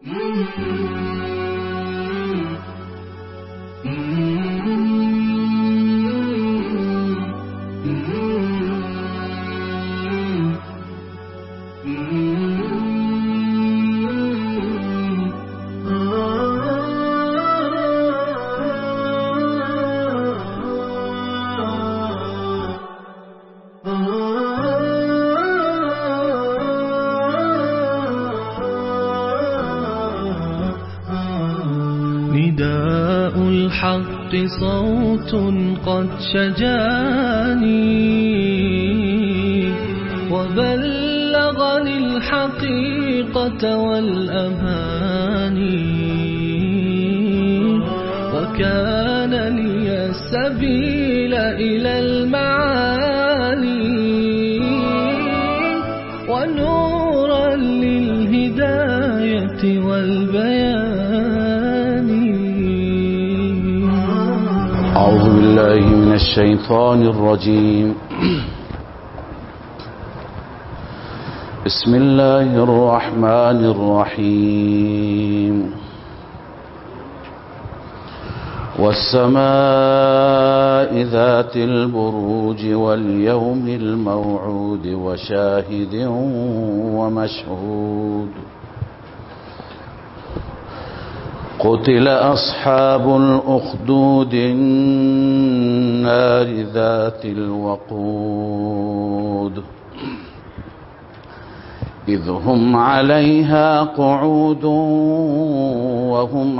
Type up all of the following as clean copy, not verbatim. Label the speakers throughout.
Speaker 1: نداء الحق صوت قد شجاني وبلغني الحقيقة والأماني وكان لي السبيل إلى المعالي ونورا للهداية والبيان.
Speaker 2: أعوذ بالله من الشيطان الرجيم. بسم الله الرحمن الرحيم. والسماء ذات البروج واليوم الموعود وشاهد ومشهود. قتل أصحاب الأخدود النار ذات الوقود إذ هم عليها قعود وهم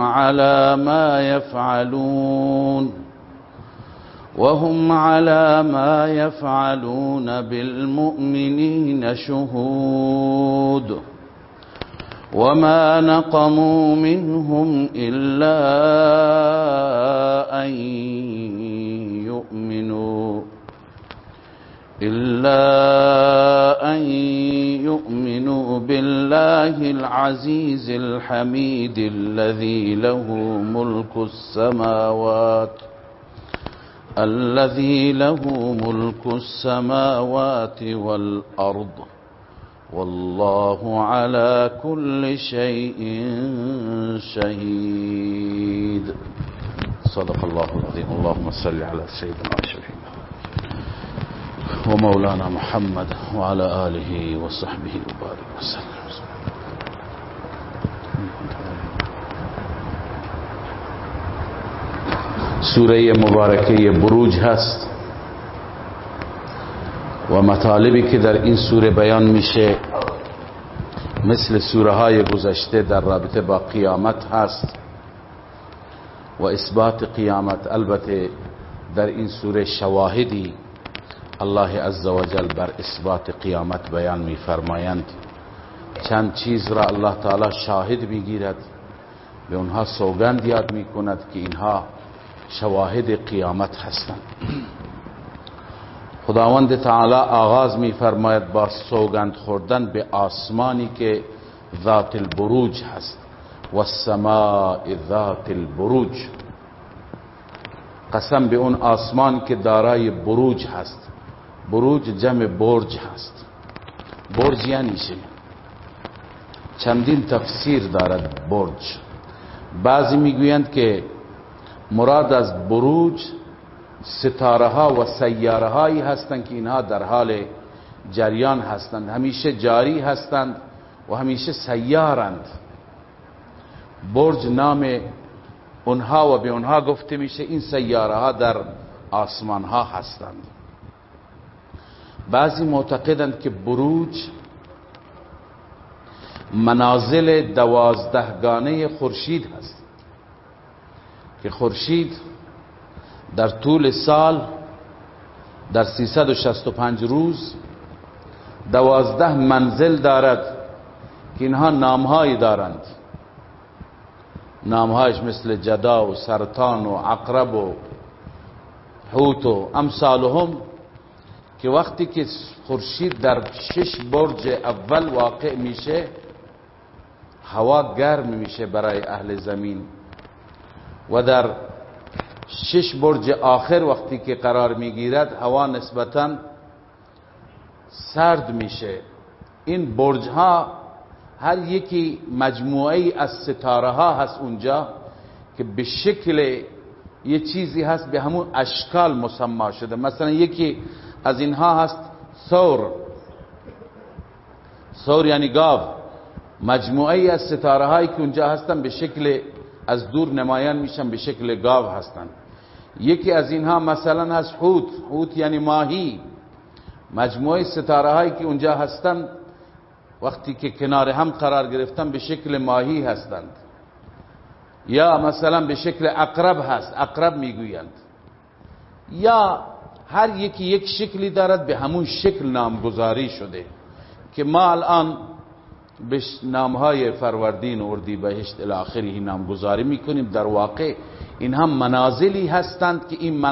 Speaker 2: على ما يفعلون بالمؤمنين شهود. وما نقموا منهم إلا أن يؤمنوا بالله العزيز الحميد الذي له ملك السماوات والأرض والله على كل شيء شهيد. صدق الله العظيم. اللهم صل على سيدنا أشرفنا ومولانا محمد وعلى آله وصحبه وبارك وسلم. سوره مبارکه بروج هست و مطالبی که در این سوره بیان میشه مثل سوره های گذشته در رابطه با قیامت هست و اثبات قیامت. البته در این سوره شواهدی الله عزوجل بر اثبات قیامت بیان میفرمایند. چند چیز را الله تعالی شاهد میگیرد، به اونها سوگند یاد میکند که اینها شواهد قیامت هستند. خداوند تعالی آغاز میفرماید با سوگند خوردن به آسمانی که ذات البروج هست. والسماء ذات البروج، قسم به اون آسمان که دارای بروج هست. بروج جمع برج هست. برج یعنی چه؟ چندین تفسیر دارد برج. بعضی میگویند که مراد از بروج ستاره ها و سیاره هایی هستند که اینها در حال جریان هستند، همیشه جاری هستند و همیشه سیارند. برج نام اونها و به اونها گفته میشه این سیاره ها در آسمان ها هستند. بعضی معتقدند که بروج منازل 12 گانه خورشید هست که خورشید در طول سال در 365 روز 12 منزل دارد که اینها نامهایی دارند. نامهایش مثل جدا و سرطان و عقرب و حوت و امثالهم، که وقتی که خورشید در 6 برج اول واقع میشه هوا گرم میشه برای اهل زمین و در 6 برج آخر وقتی که قرار میگیرد هوا نسبتاً سرد میشه. این برج ها هر یکی مجموعه از ستاره ها هست اونجا که به شکل یه چیزی هست، به همون اشکال مسما شده. مثلا یکی از اینها هست ثور یعنی گاو، مجموعه از ستاره هایی که اونجا هستن به شکل از دور نمایان میشن به شکل گاو هستن. یکی از اینها مثلا هست حوت یعنی ماهی، مجموعه ستاره هایی که اونجا هستن وقتی که کنار هم قرار گرفتن به شکل ماهی هستند. یا مثلا به شکل عقرب هست، عقرب میگویند. یا هر یکی یک شکلی دارد، به همون شکل نامگذاری شده که ما الان به نامهای فروردین و اردیبهشت الی آخره نامگذاری میکنیم. در واقع این هم منازلی هستند که این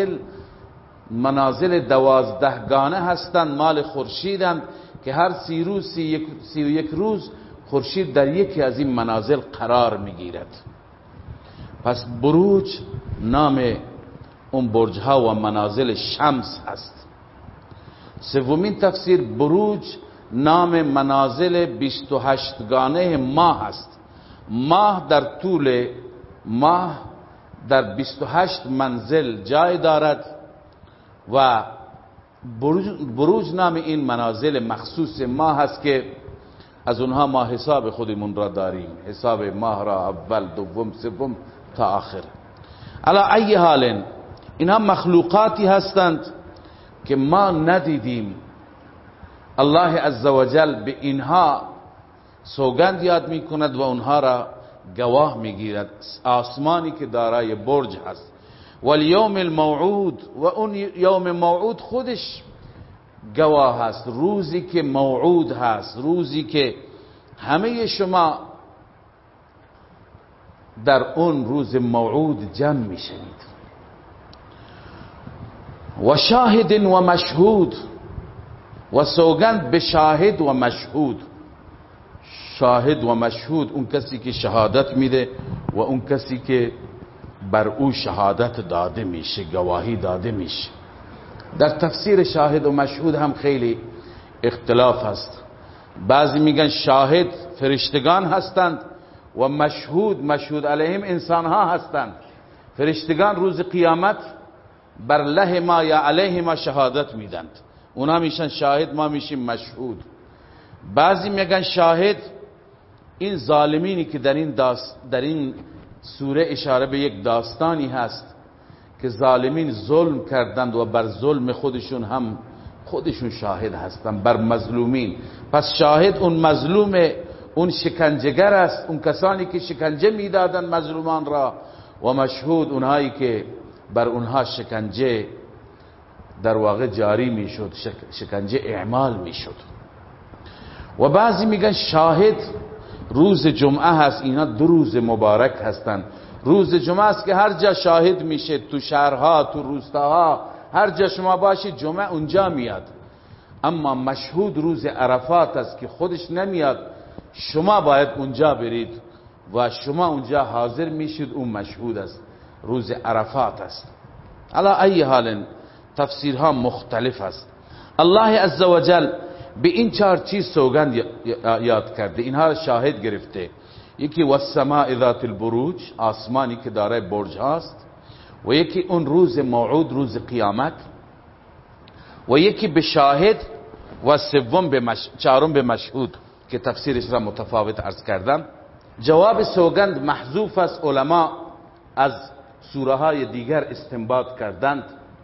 Speaker 2: منازل 12 گانه هستند، مال خورشیدند که هر 31 روز خورشید در یکی از این منازل قرار میگیرد. پس بروج نام اون برج ها و منازل شمس هست. سومین تفسیر بروج نام منازل 28 گانه ماه هست. ماه در طول ماه در 28 منزل جای دارد و بروج نام این منازل مخصوص ماه هست که از اونها ما حساب خودمون را داریم، حساب ماه را اول دوم سوم تا آخر. علی ای حال اینها مخلوقاتی هستند که ما ندیدیم. الله عزوجل به اینها سوگند یاد می کند و اونها را گواه می گیرد. آسمانی که دارای برج هست، والیوم الموعود، و اون یوم موعود خودش گواه هست، روزی که موعود هست، روزی که همه شما در اون روز موعود جمع می شوید. و شاهد و مشهود، و سوگند به شاهد و مشهود. شاهد و مشهود اون کسی که شهادت میده و اون کسی که بر او شهادت داده میشه، گواهی داده میشه. در تفسیر شاهد و مشهود هم خیلی اختلاف هست. بعضی میگن شاهد فرشتگان هستند و مشهود علیهم انسان ها هستند. فرشتگان روز قیامت بر له ما یا علیه ما شهادت میدند، اونا میشن شاهد، ما میشیم مشهود. بعضی میگن شاهد این ظالمینی که در این سوره اشاره به یک داستانی هست که ظالمین ظلم کردند و بر ظلم خودشون شاهد هستند بر مظلومین. پس شاهد اون مظلوم، اون شکنجهگر است، اون کسانی که شکنجه میدادن مظلومان را، و مشهود اونهایی که بر اونها شکنجه در واقع جاری میشد، شکنجه اعمال میشد. و بعضی میگن شاهد روز جمعه هست. اینا 2 روز مبارک هستند. روز جمعه است که هر جا شاهد میشه، تو شهرها، تو روستاها، هر جا شما باشید جمعه اونجا میاد. اما مشهود روز عرفات است که خودش نمیاد، شما باید اونجا برید و شما اونجا حاضر میشید، اون مشهود است، روز عرفات است. علی ای حال تفسیرها مختلف است. الله عزوجل به این 4 چیز سوگند یاد کرده، اینها شاهد گرفته. یکی والسماء ذات البروج، آسمانی که دارای برج هاست، و یکی اون روز موعود، روز قیامت، و یکی به شاهد، و چهارم به مشهود که تفسیرش را متفاوت عرض کردم. جواب سوگند محذوف است. علما از سوره های دیگر استنباط کردند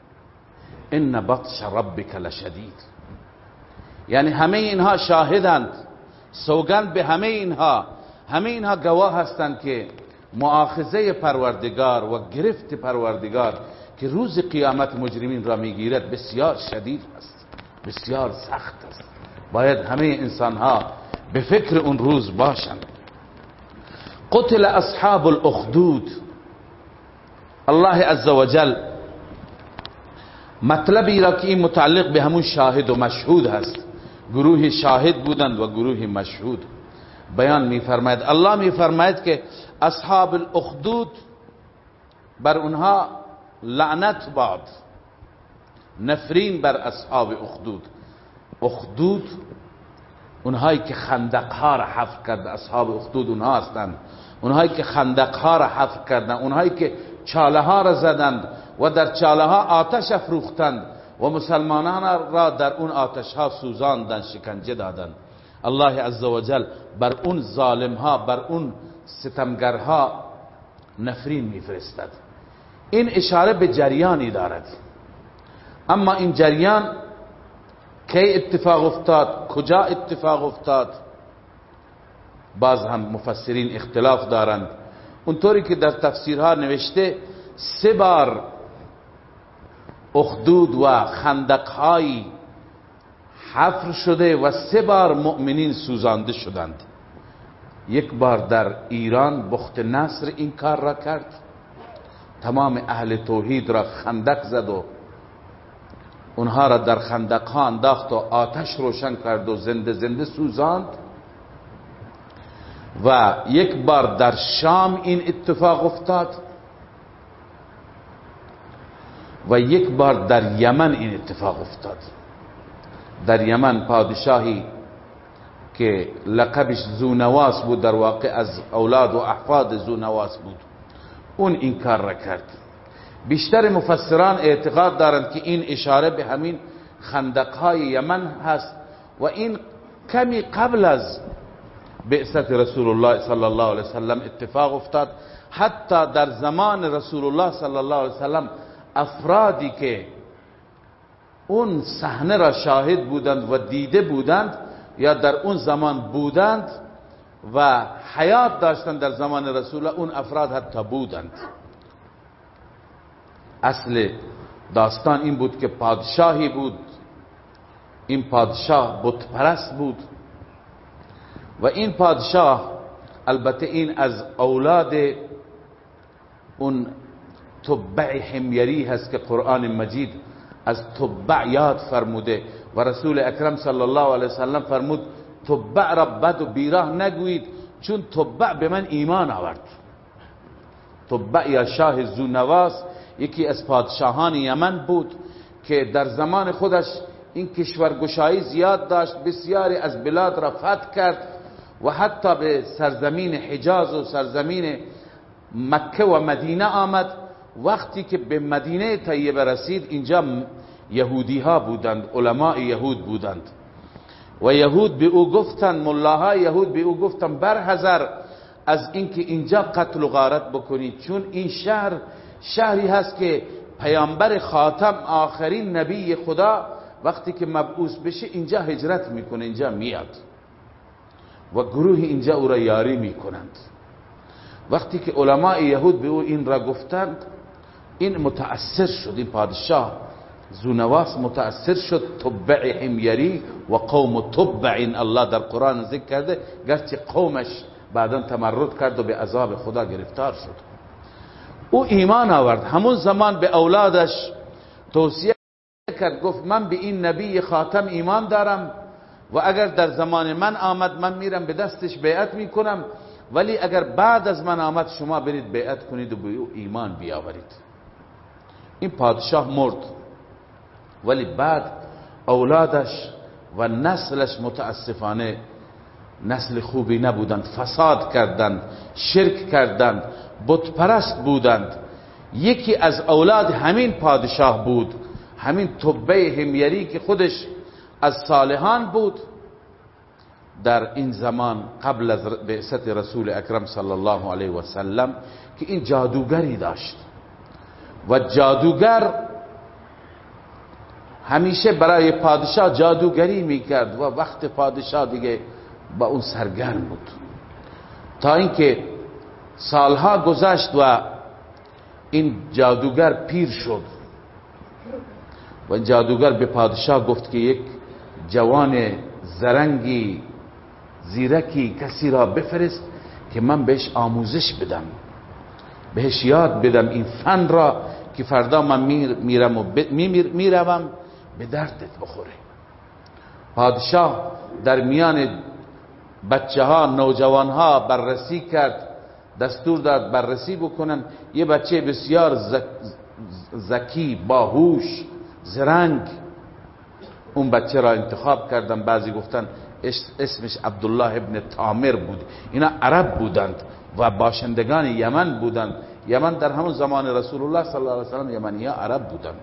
Speaker 2: ان بطش ربک لشدید، یعنی همه اینها شاهدند، سوگند به همه اینها گواه هستند که مؤاخذه پروردگار و گرفت پروردگار که روز قیامت مجرمین را میگیرد بسیار شدید است، بسیار سخت است. باید همه انسان ها به فکر اون روز باشند. قتل اصحاب الاخدود. الله عزوجل مطلبی را که این متعلق به همون شاهد و مشهود هست، گروه شاهد بودند و گروه مشهود، بیان میفرماید. الله میفرماید که اصحاب الاخدود بر اونها لعنت باد، نفرین بر اصحاب اخدود. اخدود اونهایی که خندقها را حفر کرد، اصحاب اخدود اونها هستند، اونهایی که خندقها را حفر کردند، اونهایی که چاله ها را زدند و در چاله ها آتش افروختند و مسلمانان را در اون آتش ها سوزاندند، شکنجه دادند. الله عزوجل بر اون ظالم ها، بر اون ستمگرها نفرین میفرستد. این اشاره به جریانی دارد، اما این جریان کی اتفاق افتاد، کجا اتفاق افتاد، باز هم مفسرین اختلاف دارند. اونطوری که در تفسیرها نوشته 3 بار اخدود و خندقهایی حفر شده و 3 بار مؤمنین سوزانده شدند. 1 بار در ایران بخت نصر این کار را کرد، تمام اهل توحید را خندق زد و اونها را در خندقها انداخت و آتش روشن کرد و زنده زنده سوزاند. و 1 بار در شام این اتفاق افتاد و 1 بار در یمن این اتفاق افتاد. در یمن پادشاهی که لقبش زونواس بود، در واقع از اولاد و احفاد زونواس بود، اون این کار را کرد. بیشتر مفسران اعتقاد دارند که این اشاره به همین خندقهای یمن هست و این کمی قبل از بعثت رسول الله صلی الله علیه وسلم اتفاق افتاد. حتی در زمان رسول الله صلی الله علیه وسلم افرادی که اون صحنه را شاهد بودند و دیده بودند یا در اون زمان بودند و حیات داشتند در زمان رسول الله، اون افراد حتی بودند. اصل داستان این بود که پادشاهی بود، این پادشاه بت پرست بود و این پادشاه، البته این از اولاد اون تبع حمیری هست که قرآن مجید از تبع یاد فرموده و رسول اکرم صلی الله علیه وسلم فرمود تبع را بد و بیراه نگویید چون تبع به من ایمان آورد. تبع یا شاه زونواس یکی از پادشاهان یمن بود که در زمان خودش این کشورگشایی زیاد داشت، بسیاری از بلاد را فتح کرد و حتی به سرزمین حجاز و سرزمین مکه و مدینه آمد. وقتی که به مدینه طیبه رسید، اینجا یهودی ها بودند، علماء یهود بودند و یهود به او گفتند، ملاهای یهود به او گفتند برحذر از اینکه اینجا قتل و غارت بکنید، چون این شهری هست که پیامبر خاتم آخرین نبی خدا وقتی که مبعوث بشه اینجا هجرت میکنه، اینجا میاد و گروه اینجا او را یاری میکنند. وقتی که علماء یهود به او این را گفتند، این متأثر شد، این پادشاه زونواس متأثر شد. تبع حمیری و قوم تبع، الله در قرآن ذکر کرده، گرچه قومش بعدا تمرد کرد و به عذاب خدا گرفتار شد. او ایمان آورد، همون زمان به اولادش توصیه کرد، گفت من به این نبی خاتم ایمان دارم و اگر در زمان من آمد من میرم به دستش بیعت میکنم، ولی اگر بعد از من آمد شما برید بیعت کنید و به او ایمان بیاورید. این پادشاه مرد، ولی بعد اولادش و نسلش متاسفانه نسل خوبی نبودند، فساد کردند، شرک کردند، بت پرست بودند. یکی از اولاد همین پادشاه بود، همین تبع حمیری که خودش از صالحان بود. در این زمان قبل از بعثت رسول اکرم صلی الله علیه و سلم که این جادوگری داشت و جادوگر همیشه برای پادشاه جادوگری میکرد و وقت پادشاه دیگه با اون سرگرم بود، تا اینکه سالها گذشت و این جادوگر پیر شد و جادوگر به پادشاه گفت که یک جوان زرنگی زیرکی کسی را بفرست که من بهش آموزش بدم، بهش یاد بدم این فن را که فردا من میرم و میروم به دردت بخوره. پادشاه در میان بچه ها، نوجوان ها بررسی کرد، دستور داد بررسی بکنن. یه بچه بسیار ذکی، باهوش، زرنگ، اون بچه را انتخاب کردن. بعضی گفتن اسمش عبدالله ابن تامر بود. اینا عرب بودند و باشندگان یمن بودند. یمن در همون زمان رسول الله صلی الله علیه وسلم یمنی ها عرب بودند.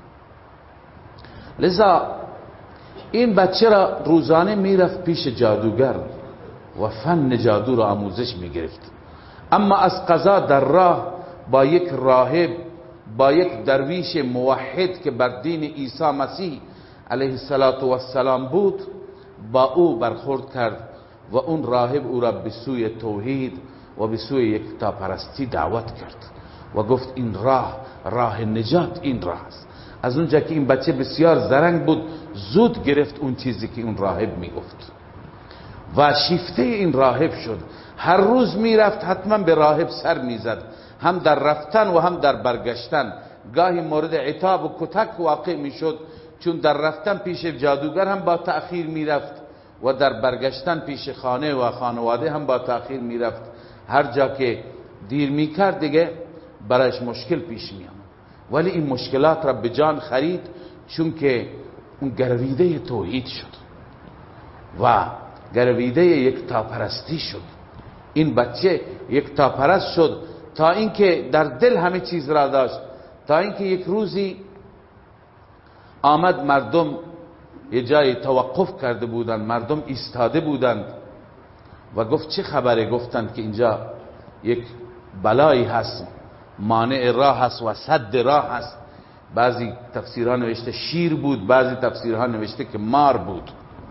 Speaker 2: لذا این بچه را روزانه میرفت پیش جادوگر و فن جادو را آموزش میگرفت. اما از قضا در راه با یک راهب، با یک درویش موحد که بر دین عیسی مسیح علیه السلام بود، با او برخورد کرد و اون راهب او را به سوی توحید و به سوی یکتاپرستی دعوت کرد و گفت این راه نجات این راه است. از اونجا که این بچه بسیار زرنگ بود زود گرفت اون چیزی که اون راهب میگفت و شیفته این راهب شد. هر روز میرفت حتما به راهب سر میزد، هم در رفتن و هم در برگشتن. گاهی مورد عتاب و کتک واقع میشد، چون در رفتن پیش جادوگر هم با تأخیر میرفت و در برگشتن پیش خانه و خانواده هم با تأخیر میرفت. هر جا که دیر میکرد دیگه برایش مشکل پیش میآمد. ولی این مشکلات را به جان خرید، چون که اون گرویده توحید شد و گرویده یکتاپرستی شد. این بچه یکتاپرست شد تا اینکه در دل همه چیز را داشت، تا اینکه یک روزی آمد، مردم یه جای توقف کرده بودند، مردم ایستاده بودند و گفت چه خبره؟ گفتند که اینجا یک بلایی هست، مانع راه هست و سد راه هست. بعضی تفسیرها نوشته شیر بود، بعضی تفسیرها نوشته که مار بود.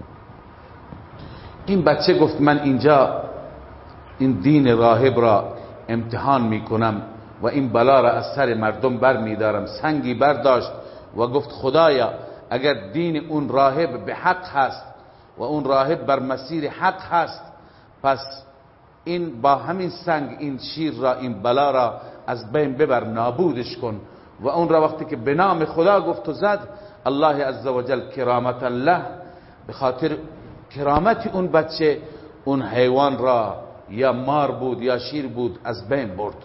Speaker 2: این بچه گفت من اینجا این دین راهب را امتحان میکنم و این بلا را از سر مردم بر میدارم. سنگی برداشت و گفت خدایا اگر دین اون راهب به حق هست و اون راهب بر مسیر حق هست، پس این با همین سنگ این شیر را، این بلا را از بین ببر، نابودش کن. و اون را وقتی که به نام خدا گفت و زد، الله عزوجل کرامتا له، به خاطر کرامت اون بچه اون حیوان را، یا مار بود یا شیر بود، از بین برد.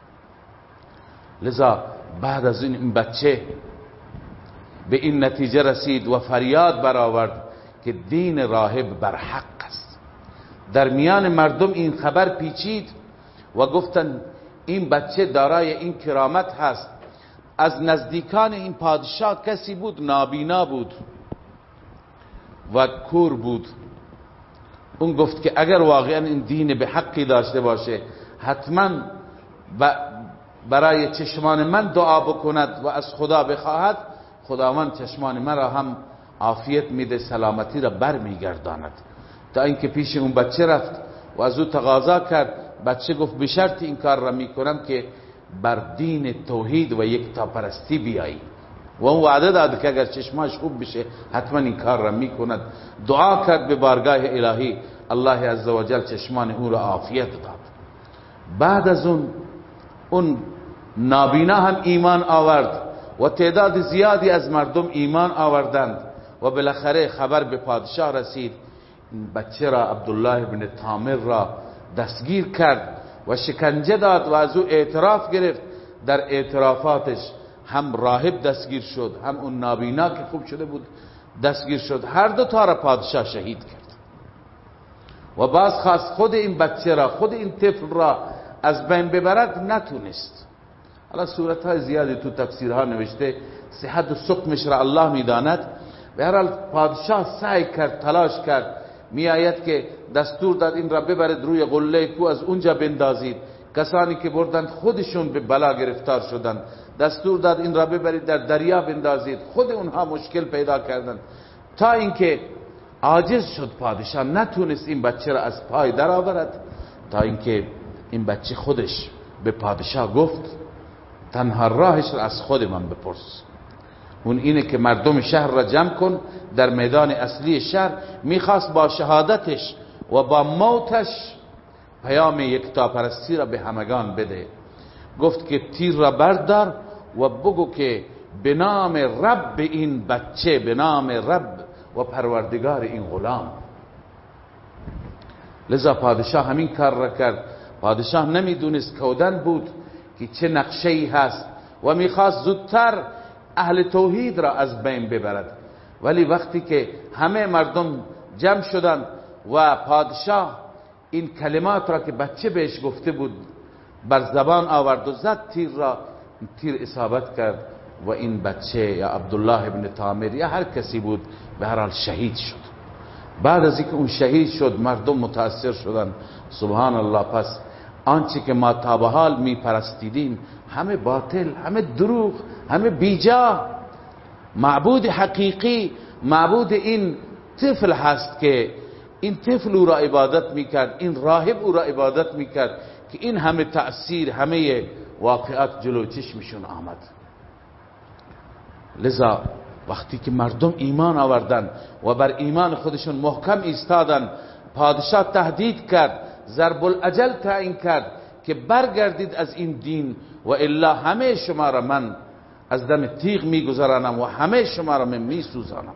Speaker 2: لذا بعد از این بچه به این نتیجه رسید و فریاد برآورد که دین راهب بر حق است. در میان مردم این خبر پیچید و گفتند این بچه دارای این کرامت هست. از نزدیکان این پادشاه کسی بود نابینا بود و کور بود. اون گفت که اگر واقعا این دین به حقی داشته باشه، حتما برای چشمان من دعا بکند و از خدا بخواهد، خداوند چشمان من را هم عافیت میده، سلامتی را بر میگرداند. تا اینکه پیش اون بچه رفت و از او تقاضا کرد. بچه گفت به شرط این کار را میکنم که بر دین توحید و یکتاپرستی بیایی. و اون وعده داد که اگر چشماش خوب بشه حتما این کار را میکند. دعا کرد به بارگاه الهی، الله عزوجل چشمان او را عافیت داد. بعد از اون نابینا هم ایمان آورد و تعداد زیادی از مردم ایمان آوردند و بالاخره خبر به پادشاه رسید. این بچه را، عبدالله بن تامر را دستگیر کرد و شکنجه داد و از او اعتراف گرفت. در اعترافاتش هم راهب دستگیر شد، هم اون نابینا که خوب شده بود دستگیر شد. هر دو تا را پادشاه شهید کرد و باز خواست خود این بچه را، خود این طفل را از بین ببرد، نتونست. حالا صورتهای زیادی تو تفسیرها نوشته، صحت و سقمش را الله میداند. به هر حال پادشاه سعی کرد، تلاش کرد. می آید که دستور داد این را ببرید روی قله کو، از اونجا بندازید. کسانی که بردند خودشون به بلا گرفتار شدند. دستور داد این را ببرید در دریا بندازید، خود اونها مشکل پیدا کردند. تا اینکه عاجز شد پادشاه، نتونست این بچه را از پای در آورد. تا اینکه این بچه خودش به پادشاه گفت تنها راهش را از خود من بپرس. اون اینه که مردم شهر را جمع کن در میدان اصلی شهر. میخواست با شهادتش و با موتش پیام یکتاپرستی را به همگان بده. گفت که تیر را بردار و بگو که به نام رب این بچه، به نام رب و پروردگار این غلام. لذا پادشاه همین کار را کرد. پادشاه نمیدونست، کودن بود که چه نقشه‌ای هست و میخواست زودتر اهل توحید را از بین ببرد. ولی وقتی که همه مردم جمع شدند و پادشاه این کلمات را که بچه بهش گفته بود بر زبان آورد و زد تیر را، تیر اصابت کرد و این بچه یا عبدالله ابن تامر یا هر کسی بود به هر حال شهید شد. بعد از اینکه اون شهید شد مردم متاثر شدن. سبحان الله. پس آنچه که ما تا به حال می پرستیدیم همه باطل، همه دروغ، همه بیجا. معبود حقیقی معبود این طفل هست که این طفل او را عبادت میکرد، این راهب او را عبادت میکرد که این همه تأثیر، همه واقعات جلو چشمشون آمد. لذا وقتی که مردم ایمان آوردن و بر ایمان خودشون محکم ایستادن، پادشاه تهدید کرد، ضرب الاجل تعیین کرد که برگردید از این دین و الا همه شما را من از دم تیغ میگذرانم و همه شما را من میسوزانم.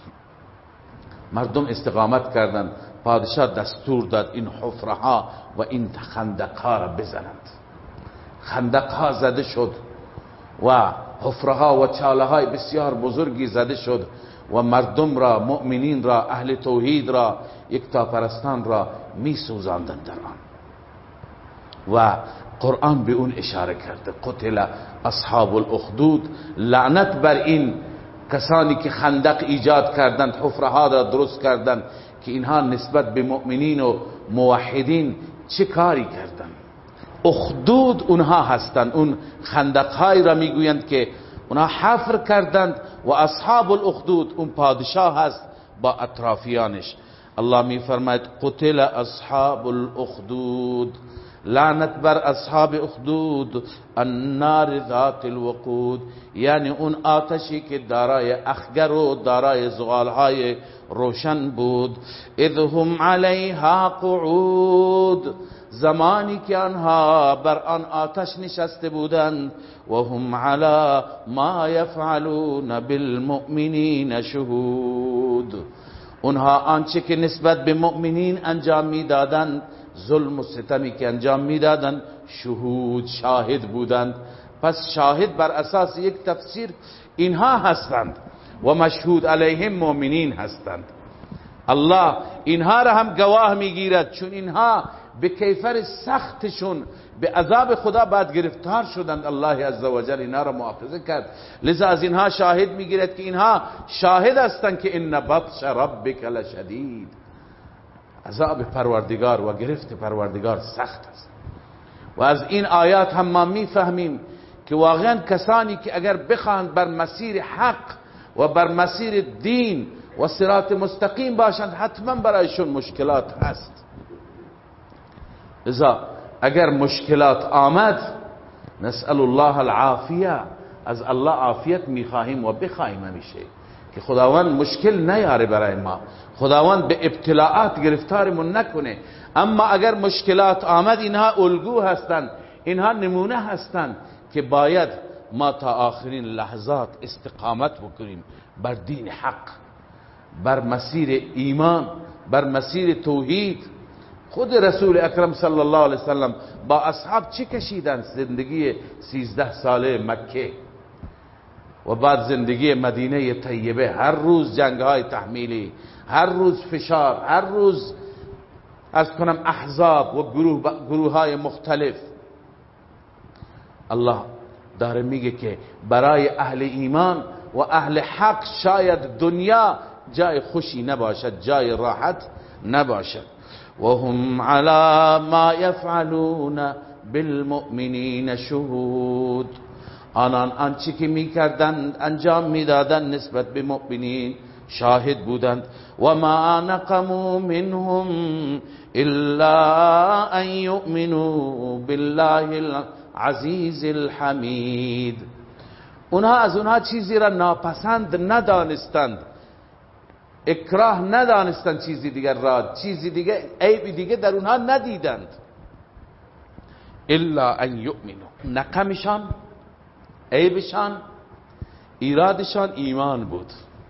Speaker 2: مردم استقامت کردند. پادشاه دستور داد این حفرها و این خندقها را بزنند. خندقها زده شد و حفرها و چاله های بسیار بزرگی زده شد و مردم را، مؤمنین را، اهل توحید را، یکتاپرستان را می سوزاندند در آن. و قرآن به اون اشاره کرده قتل اصحاب الاخدود. لعنت بر این کسانی که خندق ایجاد کردند، حفرها را درست کردند که اینها نسبت به مؤمنین و موحدین چه کاری کردند. اخدود اونها هستند، اون خندقهایی را میگویند که اونها حفر کردند و اصحاب الاخدود اون پادشاه هست با اطرافیانش. الله میفرماید قتل اصحاب الاخدود، لعنت بر اصحاب اخدود، النار ذات الوقود، یعنی اون آتشی که دارای اخگر و دارای زغالهای روشن بود. اذ هم علیها قعود، زمانی که آنها بر آن آتش نشسته بودند. و هم علی ما یفعلون بالمؤمنین شهود، اونها آنچه که نسبت به مؤمنین انجام میدادند، ظلم و ستمی که انجام میدادند، شهود، شاهد بودند. پس شاهد بر اساس یک تفسیر اینها هستند و مشهود علیهم مؤمنین هستند. الله اینها را هم گواه میگیرد، چون اینها به کیفر سختشون به عذاب خدا بعد گرفتار شدند. الله عزوجل اینها را مؤاخذه کرد، لذا از اینها شاهد میگیرد که اینها شاهد هستند که ان بطش ربک لشدید، عذاب پروردگار و گرفت پروردگار سخت است. و از این آیات هم ما میفهمیم که واقعا کسانی که اگر بخواهند بر مسیر حق و بر مسیر دین و صراط مستقیم باشند، حتما برایشون مشکلات هست. لذا اگر مشکلات آمد، نسأل الله العافیه، از الله عافیت میخواهیم و بخواهیم همیشه که خداوند مشکل نیاره برای ما، خداوند به ابتلاعات گرفتارمون نکنه. اما اگر مشکلات آمد، اینها الگو هستند، اینها نمونه هستند که باید ما تا آخرین لحظات استقامت بکنیم بر دین حق، بر مسیر ایمان، بر مسیر توحید. خود رسول اکرم صلی الله علیه وسلم با اصحاب چه کشیدند؟ زندگی 13 ساله مکه و بعد زندگی مدینه طیبه، هر روز جنگ‌های تحمیلی، هر روز فشار، هر روز از کنم احزاب و گروه‌های مختلف. الله داره میگه که برای اهل ایمان و اهل حق شاید دنیا جای خوشی نباشد، جای راحت نباشد. و هم علی ما یفعلون بالمؤمنین شهود، آنان آنچه که میکردند، انجام میدادند، نسبت به مؤمنین شاهد بودند. و ما نقموا منهم الا ان یؤمنوا بالله العزیز الحمید، اونها از اونها چیزی را ناپسند ندانستند، اکراه ندانستند، چیزی دیگر را، چیزی دیگر، عیب دیگر در اونها ندیدند. الا ان یؤمنوا، نقمشان، عیبشان، ایرادشان ایمان بود.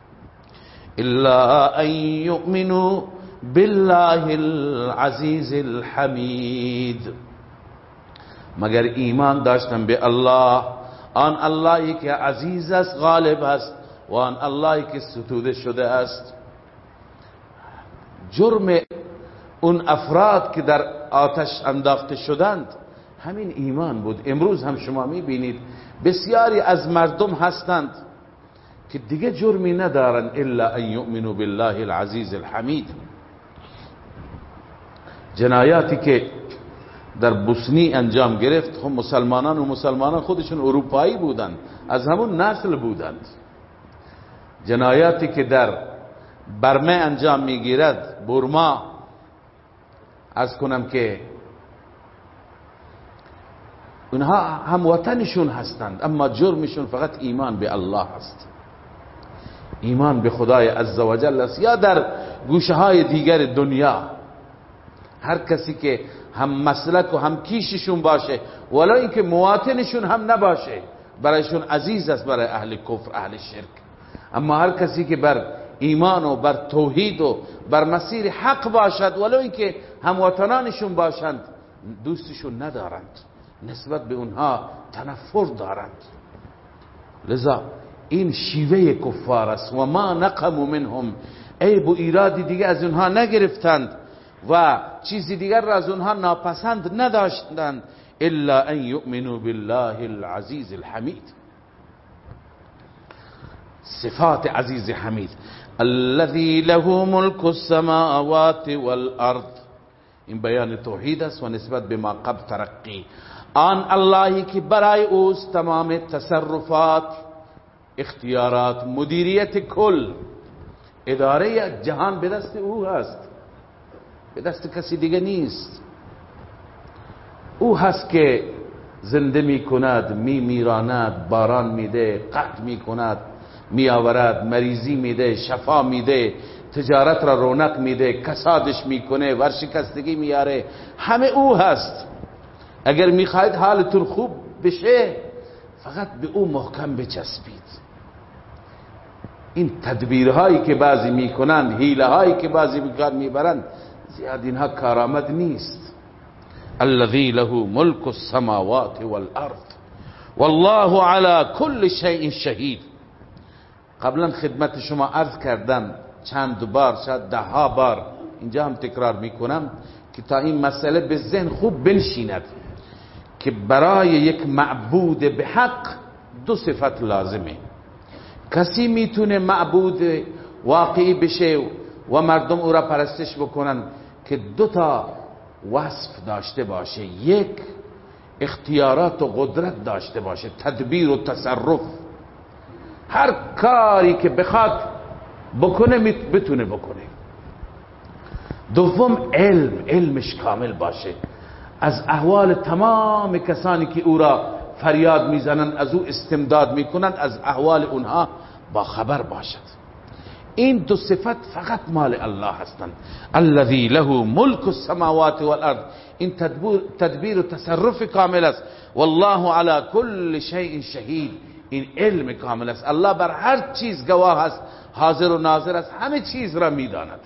Speaker 2: الا ان یؤمنوا بالله العزیز الحمید، مگر ایمان داشتن به الله، آن اللهی که عزیز است، غالب است، و آن اللهی که ستوده شده است. جرم اون افراد که در آتش انداخته شدند همین ایمان بود. امروز هم شما میبینید بسیاری از مردم هستند که دیگه جرمی ندارن الا ان یؤمنوا بالله العزیز الحمید. جنایاتی که در بوسنی انجام گرفت، خب مسلمانان خودشون اروپایی بودند، از همون نسل بودند. جنایاتی که در برمه انجام میگیرد، برما، از کنم که اونها هموطنشون هستند اما جرمشون فقط ایمان به الله هست، ایمان به خدای عزوجل است. یا در گوشه های دیگر دنیا هر کسی که هم مسلک و هم کیششون باشه ولی اینکه مواطنشون هم نباشه برایشون عزیز است، برای اهل کفر اهل شرک. اما هر کسی که بر ایمان و بر توحید و بر مسیر حق باشد ولو اینکه هموطنانشون باشند دوستشون ندارند، نسبت به اونها تنفر دارند. لذا این شیوه کفار است. و ما نقموا منهم، عیب و ایرادی دیگه از اونها نگرفتند و چیزی دیگر را از اونها ناپسند نداشتند الا ان یؤمنوا بالله العزیز الحمید. صفات عزیز حمید، الذي له ملك السماوات والارض، این بیان توحید است و نسبت به ما قبل ترقی. آن اللهی که برای اوست تمام تصرفات، اختیارات، مدیریت کل، اداره جهان به دست او هست، به دست کسی دیگه نیست. او هست که زنده می کند، می میراند، باران میده، قحط می کند، می آورد، مریضی میده، شفا میده، تجارت را رونق میده، کسادش میکنه، ورشکستگی میاره، همه او هست. اگر میخواید حالتون خوب بشه فقط به او محکم بچسبید. این تدبیرهایی که بعضی میکنند، حیله هایی که بعضی بکار میبرند، زیاد اینها کارآمد نیست. الذی له ملک السماوات والارض والله على كل شیء شهید. قبلا خدمت شما عرض کردم چند بار، شاید 10 بار، اینجا هم تکرار میکنم که تا این مسئله به ذهن خوب بنشیند که برای یک معبود به حق 2 صفت لازمه. کسی میتونه معبود واقعی بشه و مردم او را پرستش بکنن که 2 تا وصف داشته باشه. یک، اختیارات و قدرت داشته باشه، تدبیر و تصرف، هر کاری که بخواد بکنه بتونه بکنه. دوم، علمش کامل باشه، از احوال تمام کسانی که او را فریاد میزنند، از او استمداد میکنند، از احوال اونها با خبر باشد. این 2 صفت فقط مال الله هستند. الذی له ملک السماوات والارض، این تدبیر و تصرف کامل است. والله علی کل شیء شهید، این علم کامل است. الله بر هر چیز گواه است، حاضر و ناظر است، همه چیز را میداند.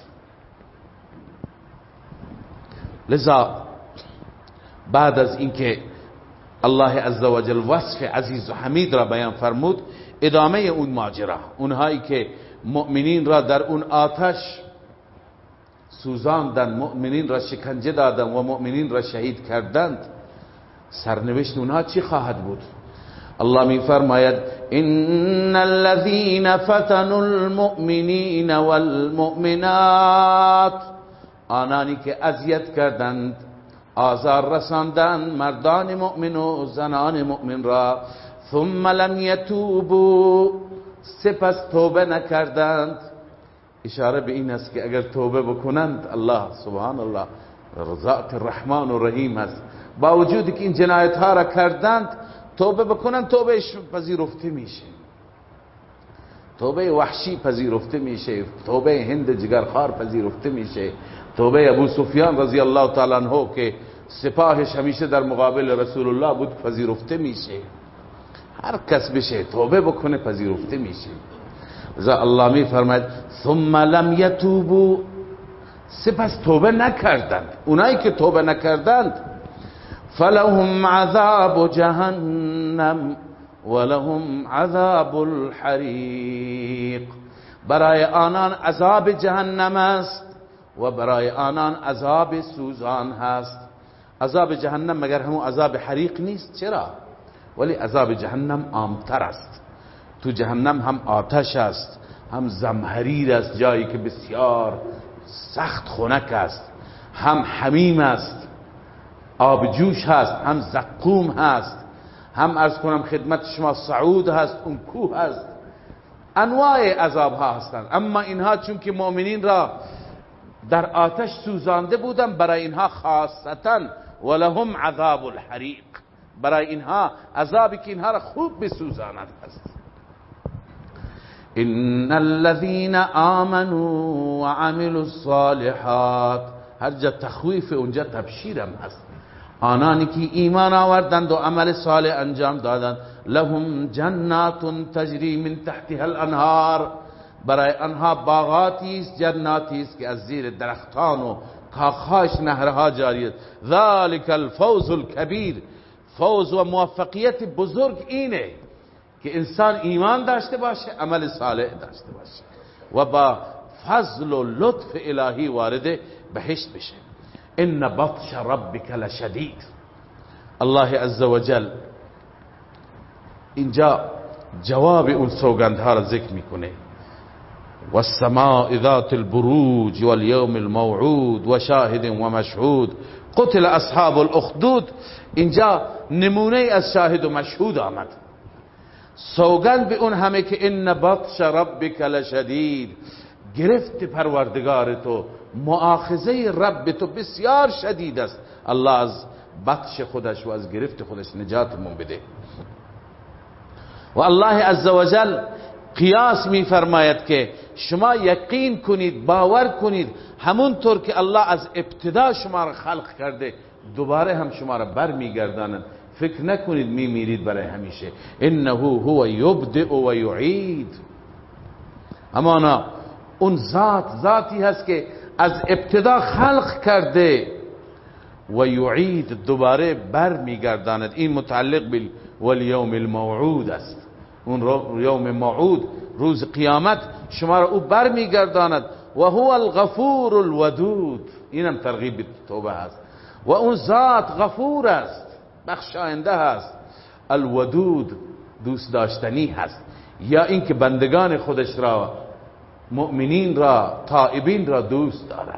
Speaker 2: لذا بعد از اینکه الله عزوجل وصف عزیز و حمید را بیان فرمود، ادامه اون ماجرا، اونهایی که مؤمنین را در اون آتش سوزاندن، مؤمنین را شکنجه دادن و مؤمنین را شهید کردند، سرنوشت اونها چی خواهد بود؟ الله می فرماید ان الذين فتنوا المؤمنین والمؤمنات، آنانی که اذیت کردند، آزار رساندند مردان مؤمن و زنان مؤمن را، ثم لم يتوبوا، سپس توبه نکردند. اشاره به این است که اگر توبه بکنند، الله سبحان الله ذات الرحمن و رحیم است، با وجودی که این جنایت ها را کردند، توبه بکنند، توبهش پذیرفته میشه. توبه وحشی پذیرفته میشه، توبه هند جگرخوار پذیرفته میشه، توبه ابو سفیان رضی الله تعالی عنہ که سپاهش همیشه در مقابل رسول الله بود پذیرفته میشه. هر کس بشه توبه بکنه پذیرفته میشه. لذا الله می فرماید ثم لم یتوبوا، سپس توبه نکردند. اونایی که توبه نکردند، فلهم عذاب جهنم ولهم عذاب الحریق، برای آنان عذاب جهنم است و برای آنان عذاب سوزان هست. عذاب جهنم مگر همون عذاب حریق نیست؟ چرا؟ ولی عذاب جهنم عامتر است. تو جهنم هم آتش است، هم زمهریر است، جایی که بسیار سخت خنک است، هم حمیم است، آب جوش هست، هم زقوم هست، هم ارز کنم خدمت شما صعود هست، اون کوه هست، انواع عذاب ها هستند. اما اینها چون که مؤمنین را در آتش سوزانده بودن، برای اینها خاصتا ولهم عذاب الحریق، برای اینها عذابی که اینها را خوب بسوزاند هست. ان الذين آمنوا وعملوا الصالحات، هر جا تخویف اونجا تبشیرم هست. آنانی که ایمان آوردند و عمل صالح انجام دادند، لهم جنات تجری من تحتها الانهار، برای آنها باغاتی است، جناتی است که از زیر درختان و کاخهاش نهرها جاری است. ذلك الفوز الكبیر، فوز و موفقیت بزرگ اینه که انسان ایمان داشته باشه، عمل صالح داشته باشه و با فضل و لطف الهی وارد بهشت بشه. ان بطش ربک لشدید. الله عزوجل اینجا جواب اون سوگندها را ذکر میکنه. والسماء ذات البروج واليوم الموعود وشاهد ومشهود قتل اصحاب الاخدود. اینجا نمونه از شاهد و مشهود آمد. سوگند به اون همه که ان بطش ربک لشدید، گرفت پروردگار تو، مؤاخذه رب تو بسیار شدید است. الله از بطش خودش و از گرفت خودش نجاتمون بده. و الله عزوجل قیاس می فرماید که شما یقین کنید، باور کنید، همونطور که الله از ابتدا شما را خلق کرده دوباره هم شما را بر می گرداند. فکر نکنید می میرید برای همیشه. انه هو یبدئ و یعید. همانا اون ذاتی هست که از ابتدا خلق کرده و یعید، دوباره بر می گرداند. این متعلق بالیوم الموعود است. اون یوم موعود، روز قیامت، شما را او بر می گرداند. و هو الغفور الودود، اینم ترغیب به توبه هست. و اون ذات غفور است، بخشاینده هست، الودود دوست داشتنی هست. یا اینکه بندگان خودش را، مؤمنین را، تائبین را دوست دارد.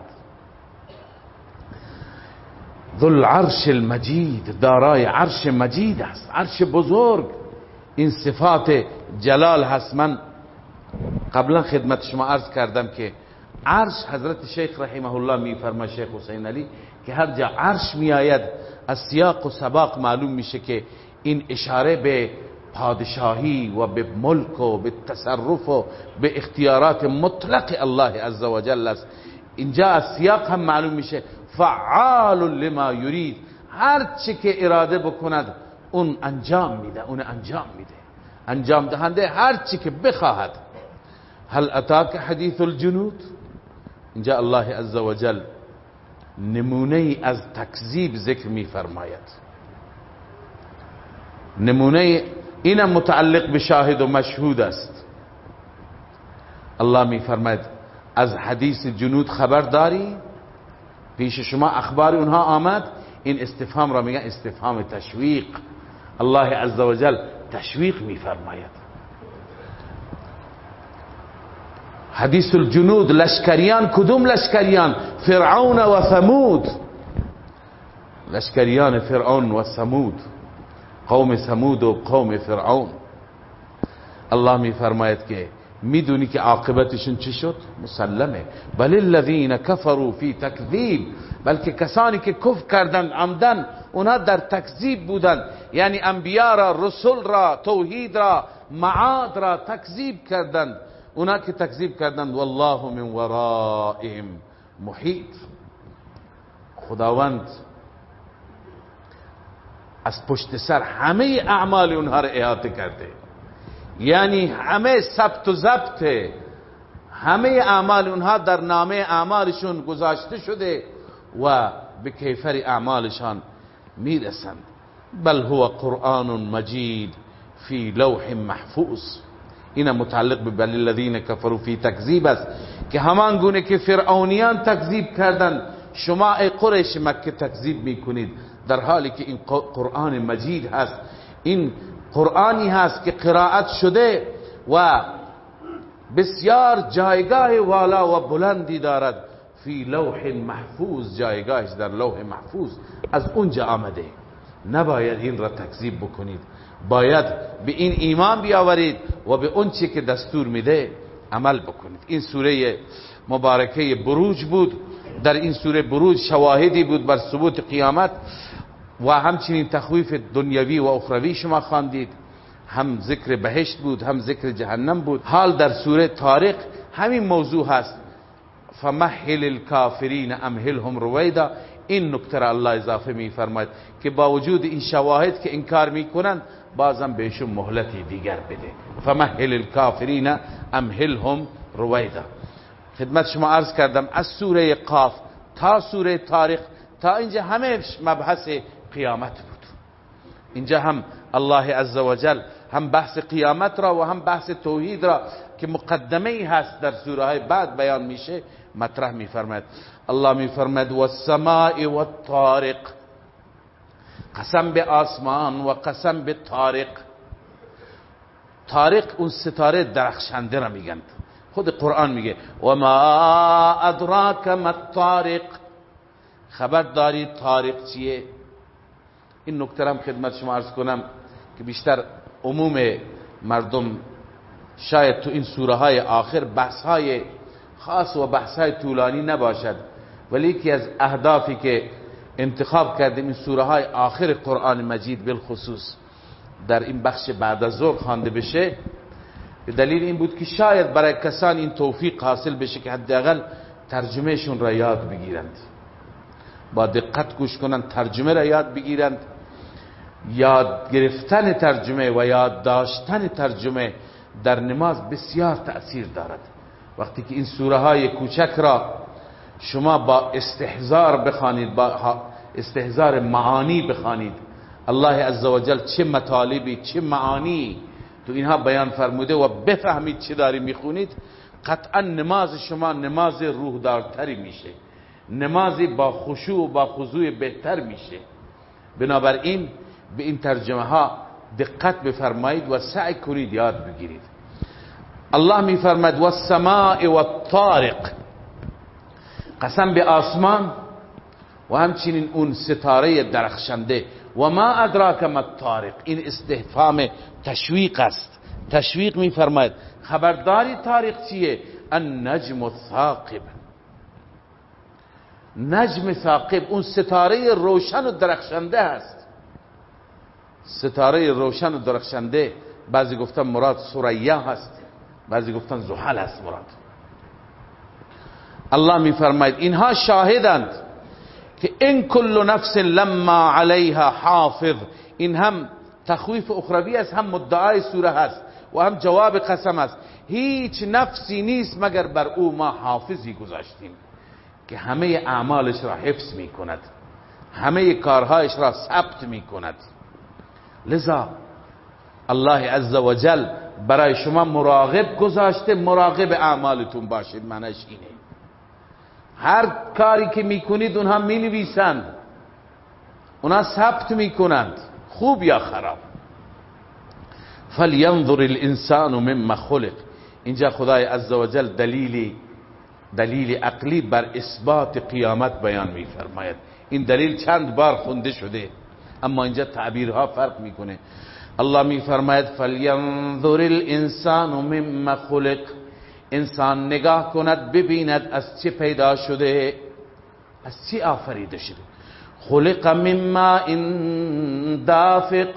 Speaker 2: ذو العرش المجید، دارای عرش مجید است، عرش بزرگ. این صفات جلال هست. من قبلا خدمت شما عرض کردم که عرش، حضرت شیخ رحمه الله می فرماید، شیخ حسین علی، که هر جا عرش می آید از سیاق و سباق معلوم میشه که این اشاره به پادشاهی و به ملک و به تصرف و به اختیارات مطلق الله عزوجل است. اینجا از سیاق هم معلوم میشه فعال لما یرید، هر چی که اراده بکند اون انجام میده، اون انجام میده، انجام دهنده هر چی که بخواهد. هل اتاک حدیث الجنود، اینجا الله عزوجل نمونه از تکذیب ذکر می فرماید. نمونه اینم متعلق به شاهد و مشهود است. الله می فرماید از حدیث جنود خبر داری؟ پیش شما اخبار اونها آمد؟ این استفهام را میگن استفهام تشویق. الله عزوجل تشویق می فرماید. حدیث الجنود، لشکریان. کدوم لشکریان؟ فرعون و ثمود، لشکریان فرعون و ثمود، قوم ثمود و قوم فرعون. الله می فرماید که میدونی که عاقبتشون چی شد؟ مسلمه. بل الذین کفروا فی تکذیب، بلکه کسانی که کفر کردند عمدن، اونها در تکذیب بودند، یعنی انبیا را، رسول را، توحید را، معاد را تکذیب کردند. اونا که تکذیب کردند والله من ورائهم محیط، خداوند از پشت سر همه اعمال اونها را احاطه کرده، یعنی همه ثبت و ضبط همه اعمال اونها در نامه اعمالشون گذاشته شده و به کیفر اعمالشان میرسند. بل هو قرآن مجید فی لوح محفوظ. این متعلق به بل الذین کفروا فی تکذیب است، که همان گونه که فرعونیان تکذیب کردند شما ای قریش مکه تکذیب میکنید، در حالی که این قرآن مجید هست، این قرآنی هست که قرائت شده و بسیار جایگاه والا و بلندی دارد، فی لوح محفوظ، جایگاهش در لوح محفوظ از اونجا آمده. نباید این را تکذیب بکنید، باید به این ایمان بیاورید و به اون چی که دستور میده عمل بکنید. این سوره مبارکه بروج بود. در این سوره بروج شواهدی بود بر ثبوت قیامت و همچنین تخویف دنیوی و اخروی شما خواندید، هم ذکر بهشت بود هم ذکر جهنم بود. حال در سوره طارق همین موضوع هست، فمهل الکافرین امهلهم رویدا. این نکته را الله اضافه می فرماید که با وجود این شواهد که انکار میکنند بازم بهشون مهلتی دیگر بده. فمهل الکافرین امهلهم رویدا. خدمت شما عرض کردم از سوره قاف تا سوره طارق تا اینجا همه مبحث قیامت بود. اینجا هم الله عزوجل هم بحث قیامت را و هم بحث توحید را که مقدمه ای هست در سوره های بعد بیان میشه مطرح میفرماید. الله میفرماید والسماء والطارق، قسم به آسمان و قسم به طارق. طارق اون ستاره درخشنده را میگن. خود قرآن میگه و ما ادراک ما الطارق، خبر داری طارق چیه؟ این نکته هم خدمت شما عرض کنم که بیشتر عموم مردم شاید تو این سوره های آخر بحث های خاص و بحث های طولانی نباشد، ولی یکی از اهدافی که انتخاب کردیم این سوره های آخر قرآن مجید بالخصوص در این بخش بعد از ظهر خوانده بشه به دلیل این بود که شاید برای کسان این توفیق حاصل بشه که حداقل ترجمهشون را یاد بگیرند، با دقت گوش کنند، ترجمه را یاد بگیرند. یاد گرفتن ترجمه و یاد داشتن ترجمه در نماز بسیار تأثیر دارد. وقتی که این سوره های کوچک را شما با استحضار بخوانید، با استحضار معانی بخوانید، الله عزوجل چه مطالبی چه معانی تو اینها بیان فرموده و بفهمید چه داری میخونید، قطعا نماز شما نماز روحدارتری میشه، نمازی با خشوع و با خضوع بهتر میشه. بنابراین به این ترجمه ها دقت بفرمایید و سعی کنید یاد بگیرید. الله میفرماید والسماء والطارق، قسم به آسمان و همچنین اون ستاره درخشنده. و ما ادراک ما الطارق، این استفهام تشویق است. تشویق میفرماید خبرداری طارق چیه؟ النجم الثاقب، نجم ثاقب اون ستاره روشن و درخشنده است. ستاره روشن و درخشنده بعضی گفتن مراد ثریا هست، بعضی گفتن زحل هست مراد. الله میفرماید اینها شاهدند که این کل نفس لما علیها حافظ. این هم تخویف اخروی است، هم مدعای سوره هست و هم جواب قسم است. هیچ نفسی نیست مگر بر او ما حافظی گذاشتیم که همه اعمالش را حفظ می کند، همه کارهایش را ثبت می کند. لذا الله عزوجل برای شما مراقب گذاشته، مراقب اعمالتون باشید. معنیش اینه هر کاری که میکنید اونها مینویسند، اونها ثبت میکنند، خوب یا خراب. فلینظر الانسان مما خلق. اینجا خدای عزوجل دلیل عقلی بر اثبات قیامت بیان میفرماید. این دلیل چند بار خونده شده اما اینجا تعبیرها فرق میکنه. الله میفرماید فلینظر الانسان مما خلق، انسان نگاه کند ببیند از چه پیدا شده، از چه آفریده شده. خلق مما ان دافق،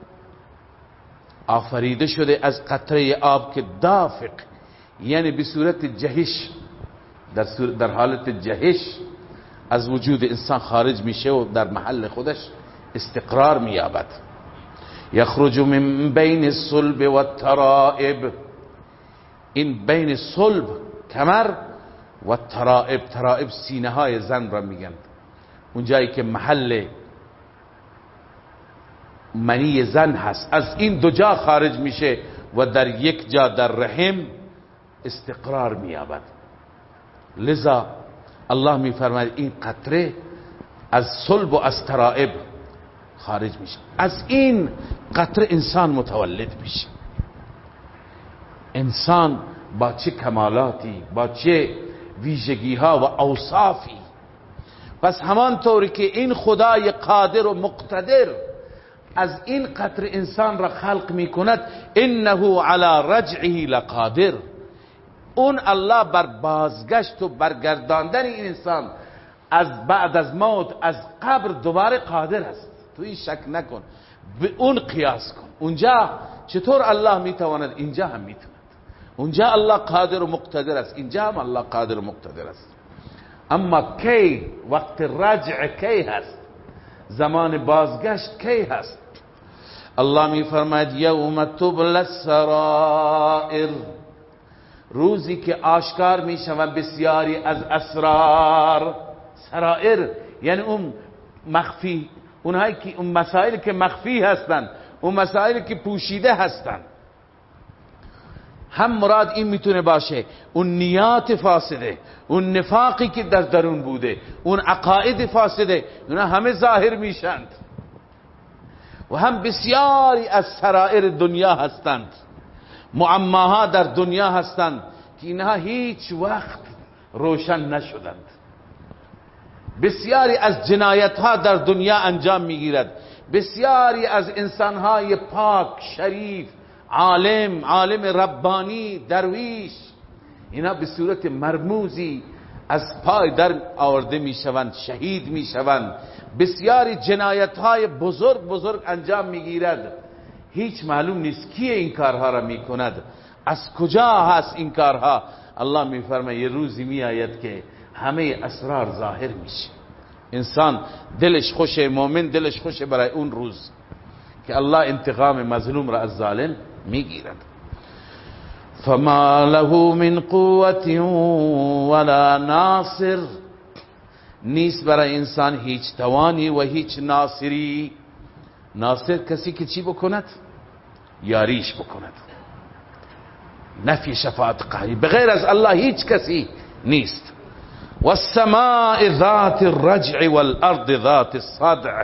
Speaker 2: آفریده شده از قطره آب که دافق یعنی به صورت جهش، در حالت جهش از وجود انسان خارج میشه و در محل خودش استقرار مییابد. یخرج من بین الصلب و الترائب، این بین صلب کمر و ترائب سینه های زن را میگن، اون جایی که محل منی زن هست، از این دو جا خارج میشه و در یک جا در رحم استقرار مییابد. لذا الله میفرماید این قطره از صلب و از ترائب خارج میشه، از این قطره انسان متولد میشه. انسان با چه کمالاتی، با چه ویژگی ها و اوصافی. پس همانطوری که این خدای قادر و مقتدر از این قطره انسان را خلق میکند، انه علی رجعه لقادر، اون الله بر بازگشت و برگرداندن این انسان از بعد از موت از قبر دوباره قادر است. تو این شک نکن، به اون قیاس کن. اونجا چطور الله میتواند، اینجا هم میتواند. اونجا الله قادر و مقتدر است، اینجا هم الله قادر و مقتدر است. اما کی؟ وقت رجع کی هست؟ زمان بازگشت کی هست؟ الله میفرماید یوم تبلی السرائر، روزی که آشکار میشوند بسیاری از اسرار. سرائر یعنی اون مخفی، اونهایی که اون مسائل که مخفی هستند، اون مسائل که پوشیده هستند. هم مراد این میتونه باشه اون نیات فاسده، اون نفاقی که در درون بوده، اون عقاید فاسده، اونا همه ظاهر میشند. و هم بسیاری از سرائر دنیا هستند، معماها در دنیا هستند که اینها هیچ وقت روشن نشدند. بسیاری از جنایت ها در دنیا انجام میگیرد. بسیاری از انسانهای پاک، شریف، عالم ربانی، درویش، اینا به صورت مرموزی از پای در آورده میشوند، شهید میشوند. بسیاری جنایت های بزرگ انجام میگیرد، هیچ معلوم نیست کی این کارها را میکند، از کجا هست این کارها. الله میفرماید یه روزی میآید که همه اسرار ظاهر میشه. انسان دلش خوشه، مؤمن دلش خوشه برای اون روز که الله انتقام مظلوم را از ظالم میگیرد. فما له من قوت ولا ناصر، نیست برای انسان هیچ توانی و هیچ ناصری. ناصر کسی که چی بکند؟ یاریش بکند. نفی شفاعت قهری، بغیر از الله هیچ کسی نیست. والسماء ذات الرجع والارض ذات الصدع،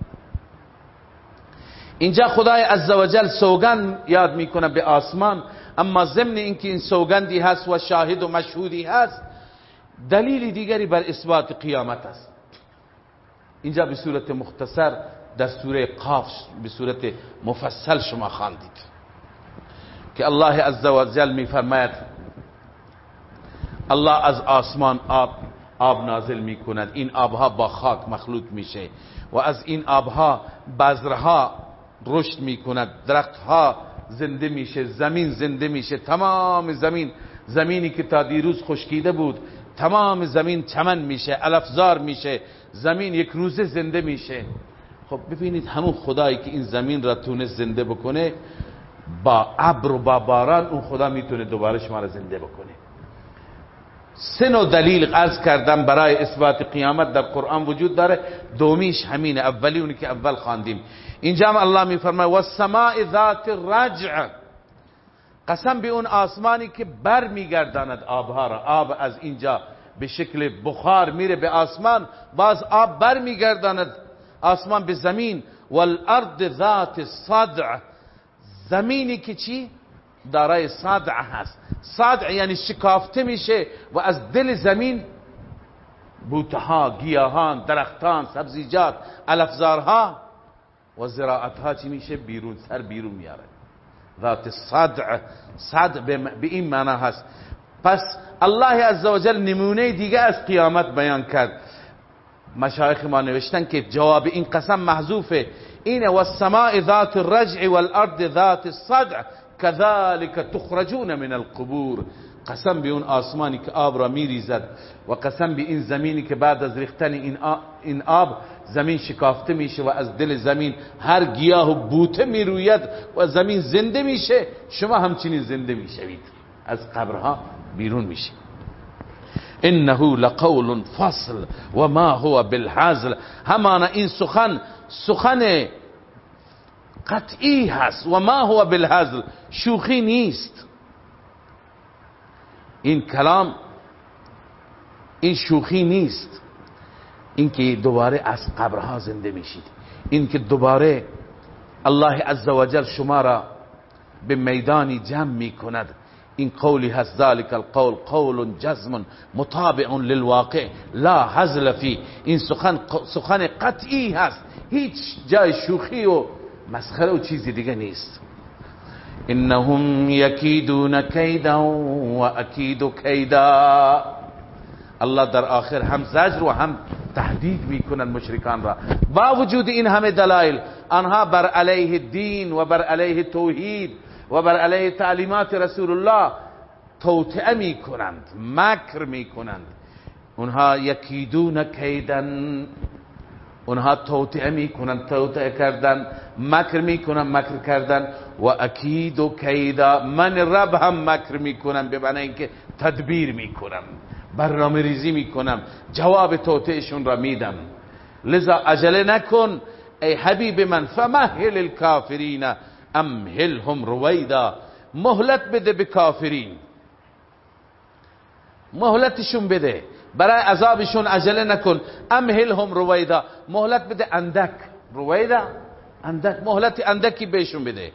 Speaker 2: اینجا خدای عزوجل سوگند یاد میکنه به آسمان، اما ضمن اینکه این سوگندی هست و شاهد و مشهودی هست، دلیل دیگری بر اثبات قیامت است. اینجا به صورت مختصر در سوره قاف به صورت مفصل شما خواندید که الله عزوجل میفرماید الله از آسمان آب نازل میکند، این آبها با خاک مخلوط میشه و از این آبها بذرها رشد میکند، درختها زنده میشه، زمین زنده میشه. تمام زمینی که تا دیروز خشکیده بود، تمام زمین چمن میشه، علفزار میشه، زمین یک روزه زنده میشه. خب ببینید همون خدایی که این زمین را تونست زنده بکنه، با ابر و با باران اون خدا میتونه دوباره شما را زنده بکنه. سه نوع دلیل عرض کردم برای اثبات قیامت در قرآن وجود داره. دومیش همینه، اولی اونی که اول خواندیم. اینجا هم الله میفرماید والسماء ذات الرجع، قسم به اون آسمانی که بر میگرداند آبها را. آب از اینجا به شکل بخار میره به آسمان، باز آب بر میگرداند آسمان به زمین. والارض ذات الصدع، زمینی که چی؟ دارای صدع هست. صدع یعنی شکافته میشه و از دل زمین بوتها، گیاهان، درختان، سبزیجات، علفزارها و زراعتها چی میشه؟ بیرون میاره. ذات صدع، صدع به این معنا هست. پس الله عزوجل نمونه دیگه از قیامت بیان کرد. مشایخ ما نوشتن که جواب این قسم محذوفه، اینه والسماء ذات الرجع والارض ذات الصدع كذلك تخرجون من القبور. قسم به اون آسمانی که آب را میریزد و قسم به این زمینی که بعد از ریختن این آب زمین شکافته میشه و از دل زمین هر گیاه و بوته میروید و زمین زنده میشه. شما همچنین زنده میشوید، از قبرها بیرون میشید. انه لقول فصل و ما هو بالهزل، همانا این سخن قطعی هست و ما هو بالهزل، شوخی نیست. این کلام این شوخی نیست، این که دوباره از قبرها زنده میشید، این که دوباره الله عزوجل شما را به میدانی جمع میکند. این قولی هست، ذالک القول قول جزم مطابع للواقع لا هزل فی. این سخن قطعی هست، هیچ جای شوخی و مسخره و چیزی دیگه نیست. انهم یکیدون کیدا و اکید کیدا. الله در آخر هم زجر و هم تهدید میکنند مشرکان را. با وجود این همه دلایل آنها بر علیه دین و بر علیه توحید و بر علیه تعلیمات رسول الله توطئه میکنند، مکر میکنند. اونها یکیدون کیدن، اونها توطئه میکنند، توطئه کردن، مکر میکنند، مکر کردن. و اکید و کیدا، من رب هم مکر میکنم، به معنی اینکه تدبیر میکنم، برنامه ریزی میکنم، جواب توطئهشون را میدم. لذا عجله نکن ای حبیب من، فمهل الکافرین امهلهم رویدا. مهلت بده به کافرین، مهلتشون بده، برای عذابشون عجله نکن. امهلهم رویدا، مهلت بده اندک. رویدا اندک، مهلت اندکی بهشون بده.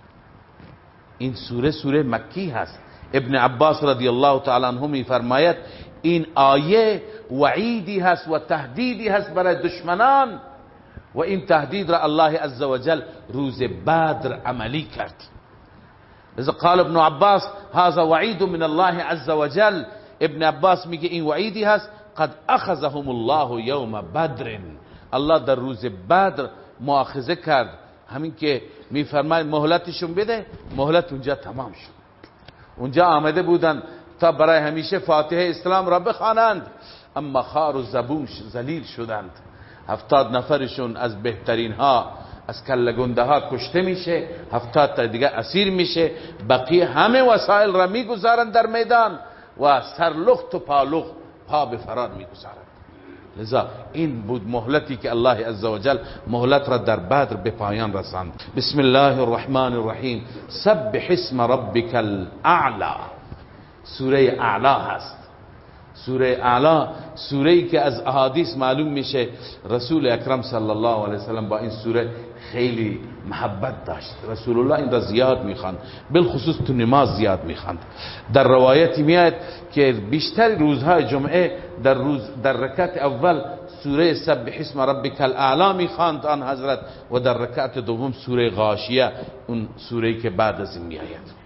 Speaker 2: این سوره مکی هست. ابن عباس رضی الله تعالی عنه می فرماید این آیه وعیدی هست و تهدیدی هست برای دشمنان، و این تهدید را الله عزوجل روز بدر عملی کرد. لذا قال ابن عباس هذا وعید من الله عزوجل. ابن عباس میگه این وعیدی هست قد اخذهم الله یوم بدر. الله در روز بدر مؤاخذه کرد. همین که میفرماید مهلتشون بده، مهلت اونجا تمام شد. اونجا آمده بودن تا برای همیشه فاتحه اسلام را بخوانند، اما خار و زبون ذلیل شدند. 70 نفرشون از بهترین ها، از کلگنده ها کشته میشه، 70 تا دیگه اسیر میشه، بقیه همه وسایل را میگذارند در میدان و سرلخت و پالخت پا به فرار میگذارند. لذا این بود مهلتی که الله عزوجل مهلت را در بدر به پایان رساند. بسم الله الرحمن الرحیم. سبح اسم ربک الاعلی. سوره اعلی هست. سوره اعلی سوره‌ای که از احادیث معلوم میشه رسول اکرم صلی الله علیه وسلم با این سوره خیلی محبت داشت. رسول الله این را زیاد میخواند، بالخصوص تو نماز زیاد میخواند. در روایتی میاد که بیشتر روزهای جمعه در رکعت اول سوره سبح اسم ربک الاعلی میخواند آن حضرت، و در رکعت دوم سوره غاشیه، اون سوره‌ای که بعد از این میآید.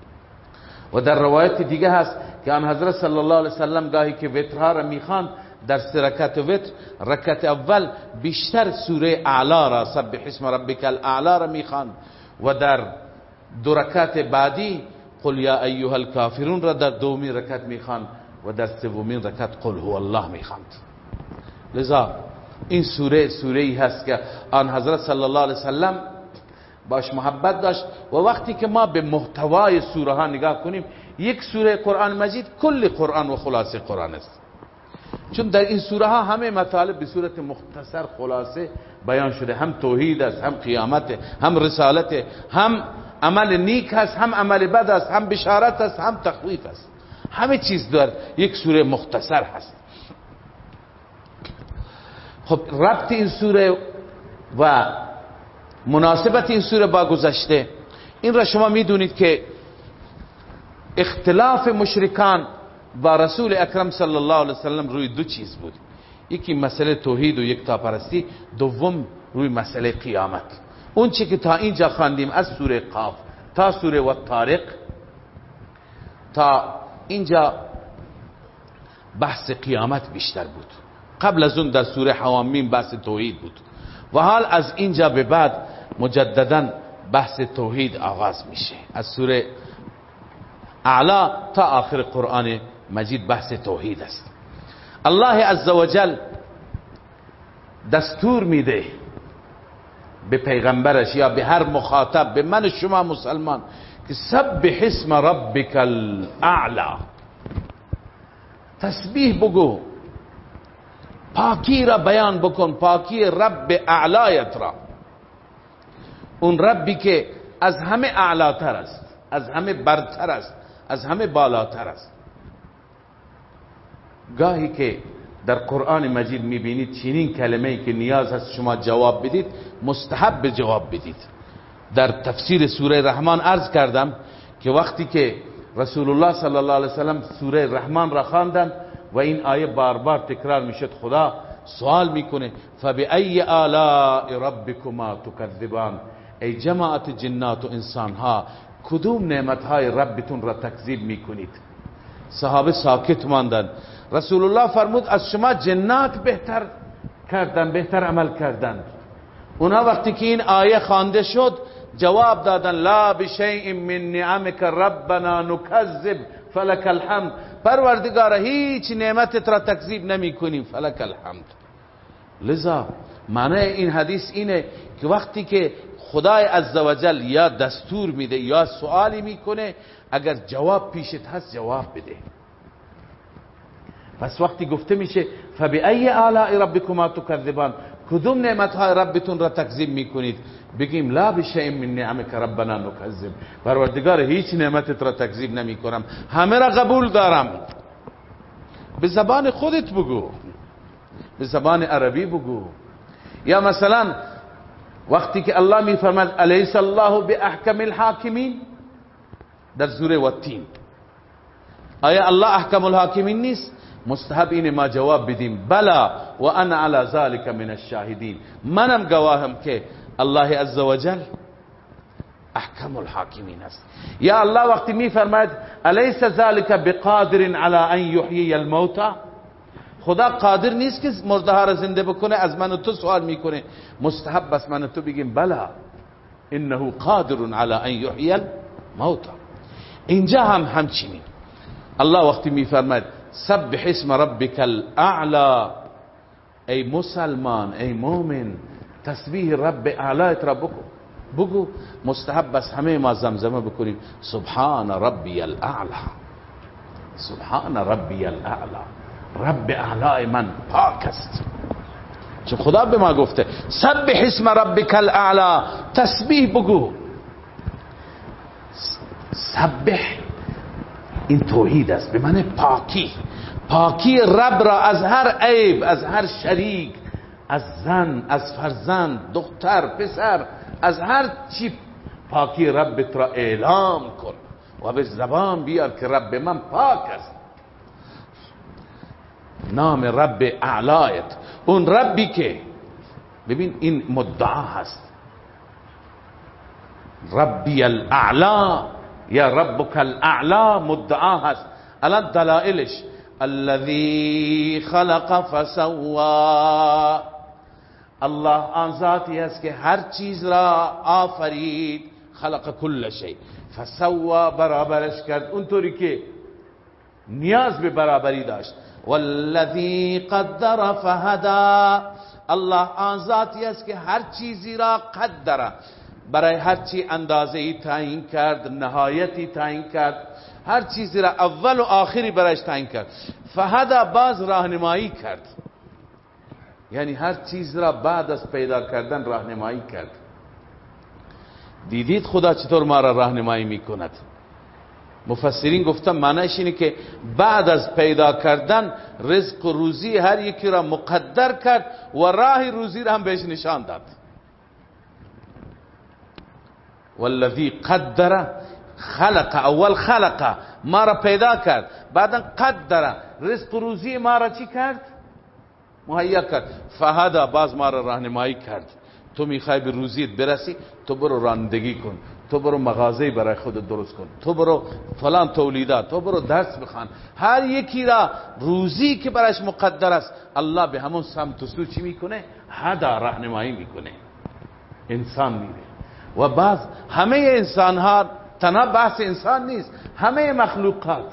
Speaker 2: و در روایت دیگه هست که آن حضرت صلی الله علیه وسلم گاهی که وترها را میخواند در رکعت وتر، رکعت اول بیشتر سوره اعلی را سبح اسم ربک الاعلی را میخواند، و در دو رکعت بعدی قل یا ایها الکافرون را در دومین رکعت میخواند، و در سومین رکعت قل هو الله میخواند. لذا این سوره‌ای هست که آن حضرت صلی الله علیه وسلم باش محبت داشت. و وقتی که ما به محتوای سوره ها نگاه کنیم، یک سوره قرآن مجید کل قرآن و خلاصه قرآن است، چون در این سوره ها همه مطالب به صورت مختصر خلاصه بیان شده. هم توحید است، هم قیامت، هم رسالت، هم عمل نیک است، هم عمل بد است، هم بشارت است، هم تخویف است. همه چیز در یک سوره مختصر هست. خب ربط این سوره و مناسبت این سوره با گذشته، این را شما میدونید که اختلاف مشرکان با رسول اکرم صلی الله علیه وسلم روی دو چیز بود. یکی مسئله توحید و یکتاپرستی، دوم روی مسئله قیامت. اون چی که تا اینجا خواندیم از سوره قاف تا سوره و طارق، تا اینجا بحث قیامت بیشتر بود. قبل از اون در سوره حوامیم بحث توحید بود، و حال از اینجا به بعد مجددا بحث توحید آغاز میشه. از سوره اعلا تا آخر قرآن مجید بحث توحید است. الله عزوجل دستور میده به پیغمبرش یا به هر مخاطب، به من شما مسلمان، که سبح اسم ربک الاعلی، تسبیح بگو، پاکی را بیان بکن، پاکی رب اعلایت را، اون ربی که از همه اعلاتر است، از همه برتر است، از همه بالاتر است. گاهی که در قرآن مجید میبینید چنین کلمه‌ای که نیاز هست شما جواب بدید، مستحب جواب بدید. در تفسیر سوره رحمان عرض کردم که وقتی که رسول الله صلی الله علیه وسلم سوره رحمان را خواندند و این آیه بار بار تکرار میشد، خدا سوال میکنه فبأی آلاء ربکما تکذبان، ای جماعت جنات و انسانها کدوم نعمتهای ربتون را تکذیب میکنید؟ صحابه ساکت ماندند. رسول الله فرمود از شما جنات بهتر کردن، بهتر عمل کردند. اونا وقتی که این آیه خوانده شد جواب دادن لا بشیء من نعمک ربنا نکذب فلک الحمد، پروردگار هیچ نعمتت را تکذیب نمی کنیم، فلک الحمد. لذا معنی این حدیث اینه که وقتی که خدای عزوجل یا دستور میده یا سوالی میکنه، اگر جواب پیشت هست جواب بده. پس وقتی گفته میشه فبأی آلاء ربکما تکذبان، کدوم نعمتهای ربتون را تکذیب میکنید، بگیم لا بشیء من نعمک ربنا نکذب، پروردگار هیچ نعمتت را تکذیب نمی کنم، همه را قبول دارم. به زبان خودت بگو، به زبان عربی بگو. یا مثلا وقتی که الله میفرماد الیس الله باحکم الحاکمین در سوره والتین، آیا الله احکم الحاکمین نیست؟ مستحب اینه ما جواب بدیم بلا و انا علی ذلك من الشاهدین، منم گواهم که الله عزوجل احکم الحاکمین است. یا الله وقتی میفرماید الیس ذلك بقادر علی ان یحیی الموتى، خدا قادر نیست که مرده ها را زنده بکنه؟ از من و تو سوال میکنه. مستحب است من و تو بگیم بلا انه قادر علی ان یحیی الموتى. اینجا هم همچنین الله وقتی میفرماید سبح اسم ربک الاعلی، ای مسلمان ای مومن تسبیح رب اعلایت را بگو. مستحب است همه ما زمزمه بکنیم سبحان ربی الاعلی، سبحان ربی الاعلی، رب اعلی من پاک است. چون خدا به ما گفته سبح اسم ربک الاعلی، تسبیح بگو. سبح این توحید است، به معنی پاکی، پاکی رب را از هر عیب، از هر شریک، از زن، از فرزند، دختر، پسر، از هر چی پاکی ربت را اعلام کن و به زبان بیار که رب من پاک است. نام رب اعلایت، اون ربی که ببین این مدعا هست، ربی الاعلا یا ربک الاعلا مدعا هست. الان دلائلش الذی خلق فسوا، الله آن ذاتی است که هر چیز را آفرید، خلق کل شیء فسوا برابرش کرد اونطوری که نیاز به برابری داشت. والذی قدر فهدی، الله آن ذاتی است که هر چیزی را قدر، برای هر چی اندازه ای تعیین کرد، نهایتی تعیین کرد، هر چیزی را اول و آخری برایش تعیین کرد. فهدی باز راهنمایی کرد، یعنی هر چیز را بعد از پیدا کردن راهنمایی کرد. دیدید خدا چطور ما را راهنمایی میکند؟ مفسرین گفتن معنیش اینه که بعد از پیدا کردن رزق و روزی هر یکی را مقدر کرد و راه روزی را هم بهش نشان داد. والذی قدر خلق، اول خلق ما را پیدا کرد، بعدا قدر رزق و روزی ما را چی کرد؟ مهیا کرد. فهدا باز ما را راهنمایی کرد. تو میخوای به روزیت برسی، تو برو رانندگی کن، تو برو مغازه برای خودت درست کن، تو برو فلان تولیدات، تو برو درس بخوان. هر یکی را روزی که برایش مقدر است الله به همون سمت و سو چی میکنه؟ هدا راهنمایی میکنه، انسان میره. و بعض همه انسان ها، تنها بحث انسان نیست، همه مخلوقات،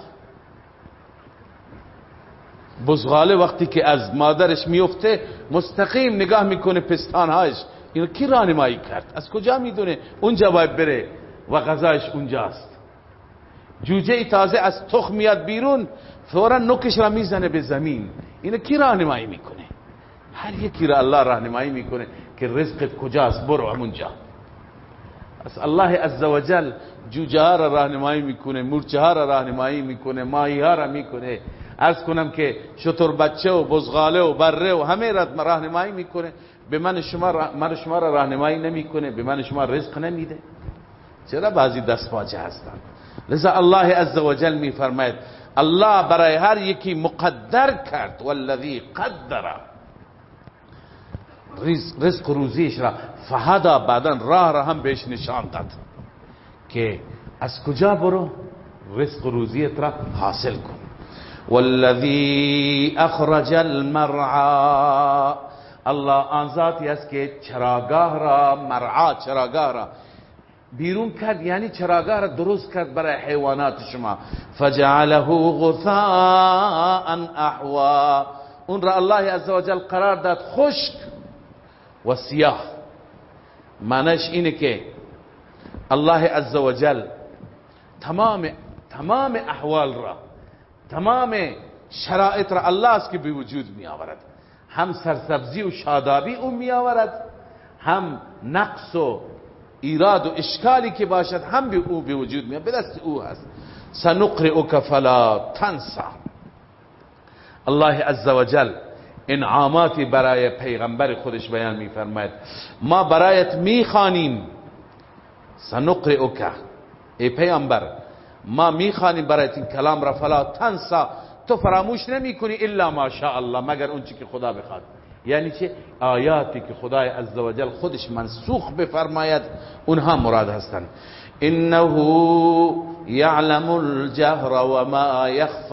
Speaker 2: بزغاله وقتی که از مادرش میفته مستقیم نگاه میکنه پستانهایش، اینو کی راهنمایی کرد؟ از کجا میدونه اونجا باید بره و غذایش اونجاست؟ جوجه تازه از تخم میاد بیرون فورا نوکش را میزنه به زمین، اینو کی راهنمایی میکنه؟ هر یکی را الله راهنمایی میکنه که رزقت کجاست، برو همونجا. از الله عزوجل جوجه ها را راهنمایی میکنه، مورچه ها را راهنمایی میکنه، ماهی ها را میکنه. عرض کنم که شتر بچه و بزغاله و بره و همه را راهنمایی میکنه، به من شما را راهنمایی نمیکنه، به من شما رزق نمیده؟ چرا بعضی دستپاچه هستن؟ لذا الله عزوجل میفرماید الله برای هر یکی مقدر کرد، والذی قدر رزق روزیش را فهدا، بعدن راه را هم بهش نشان داد که از کجا برو رزق روزیت را حاصل کن. والذی اخرج المرعى، الله آن ذاتی است که چراگاه را، مرعا چراگاه را بیرون کرد، یعنی چراگاه را درست کرد برای حیوانات شما. فجعله غثاء احوا، اون را الله عزوجل قرار داد خشک و سیاه. معنیش اینه که الله عزوجل تمام احوال را، تمام شرایط را الله است که به وجود می آورد. هم سرسبزی و شادابی اون می آورد، هم نقص و ایراد و اشکالی که باشد هم به او به وجود می آورد، به دست او هست. سنقرئک فلا تنسى. الله عزوجل انعاماتی برای پیغمبر خودش بیان می فرماید. ما برایت می خوانیم، سنقرئک، ای پیغمبر ما می خوانیم برایت این کلام را، فلا تنسى، تو فراموش نمی کنی الا ما شاء الله، مگر اون چی که خدا بخواد. یعنی چه؟ آیاتی که خدای عزوجل خودش منسوخ بفرماید اونها مراد هستند. انه یعلم الجهر و ما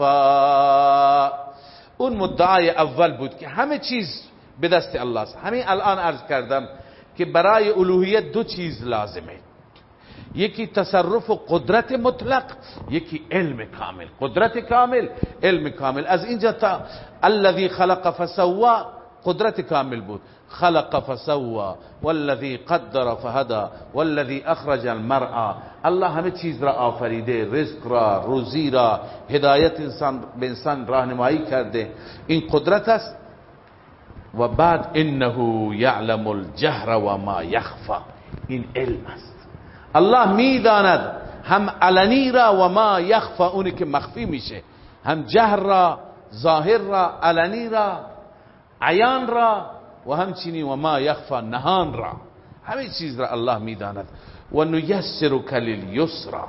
Speaker 2: یخفى، اون مدعای اول بود که همه چیز به دست الله است. همین الان عرض کردم که برای الوهیت دو چیز لازمه، یکی تصرف و قدرت مطلق، یکی علم کامل. قدرت کامل، علم کامل. از اینجا تا الذي خلق فسوى قدرت کامل بود، خلق فسوى والذي قدر فهدى والذي اخرج المرعى. الله همه چیز را آفریده، رزق را، روزی را، هدایت انسان به انسان راهنمایی کرده، این قدرت است. و بعد انه یعلم الجهر و ما یخفى، این علم است. الله میداند هم علنی را و ما یخفى، اونی که مخفی میشه، هم جهر را، ظاهر را، علنی را، عیان را، و همچنین و ما یخفى، نهان را. همه چیز را الله میداند. و نیسرک للیسرا،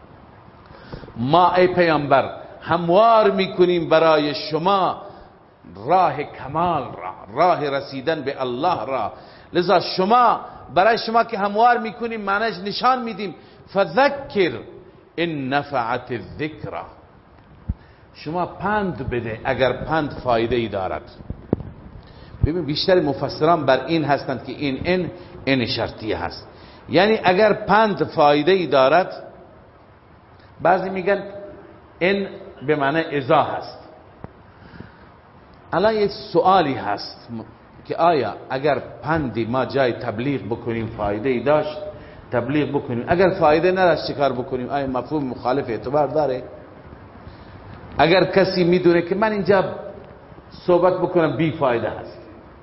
Speaker 2: ما ای پیامبر هموار میکنیم برای شما راه کمال را، راه رسیدن به الله را. لذا شما، برای شما که هموار میکنیم معنیش نشان میدیم. فذکر ان نفعت الذکر، شما پند بده اگر پند فایده ای دارد. ببین بیشتر مفسران بر این هستند که این شرطیه هست، یعنی اگر پند فایده ای دارد، بعضی میگن این به معنی اذا هست. الان یک سوالی هست که آیا اگر پندی ما جای تبلیغ بکنیم فایده ای داشت تبلیغ بکنیم، اگر فایده نداشت چیکار بکنیم؟ آیا مفهوم مخالف اعتبار داره؟ اگر کسی میدونه که من اینجا صحبت بکنم بی فایده هست،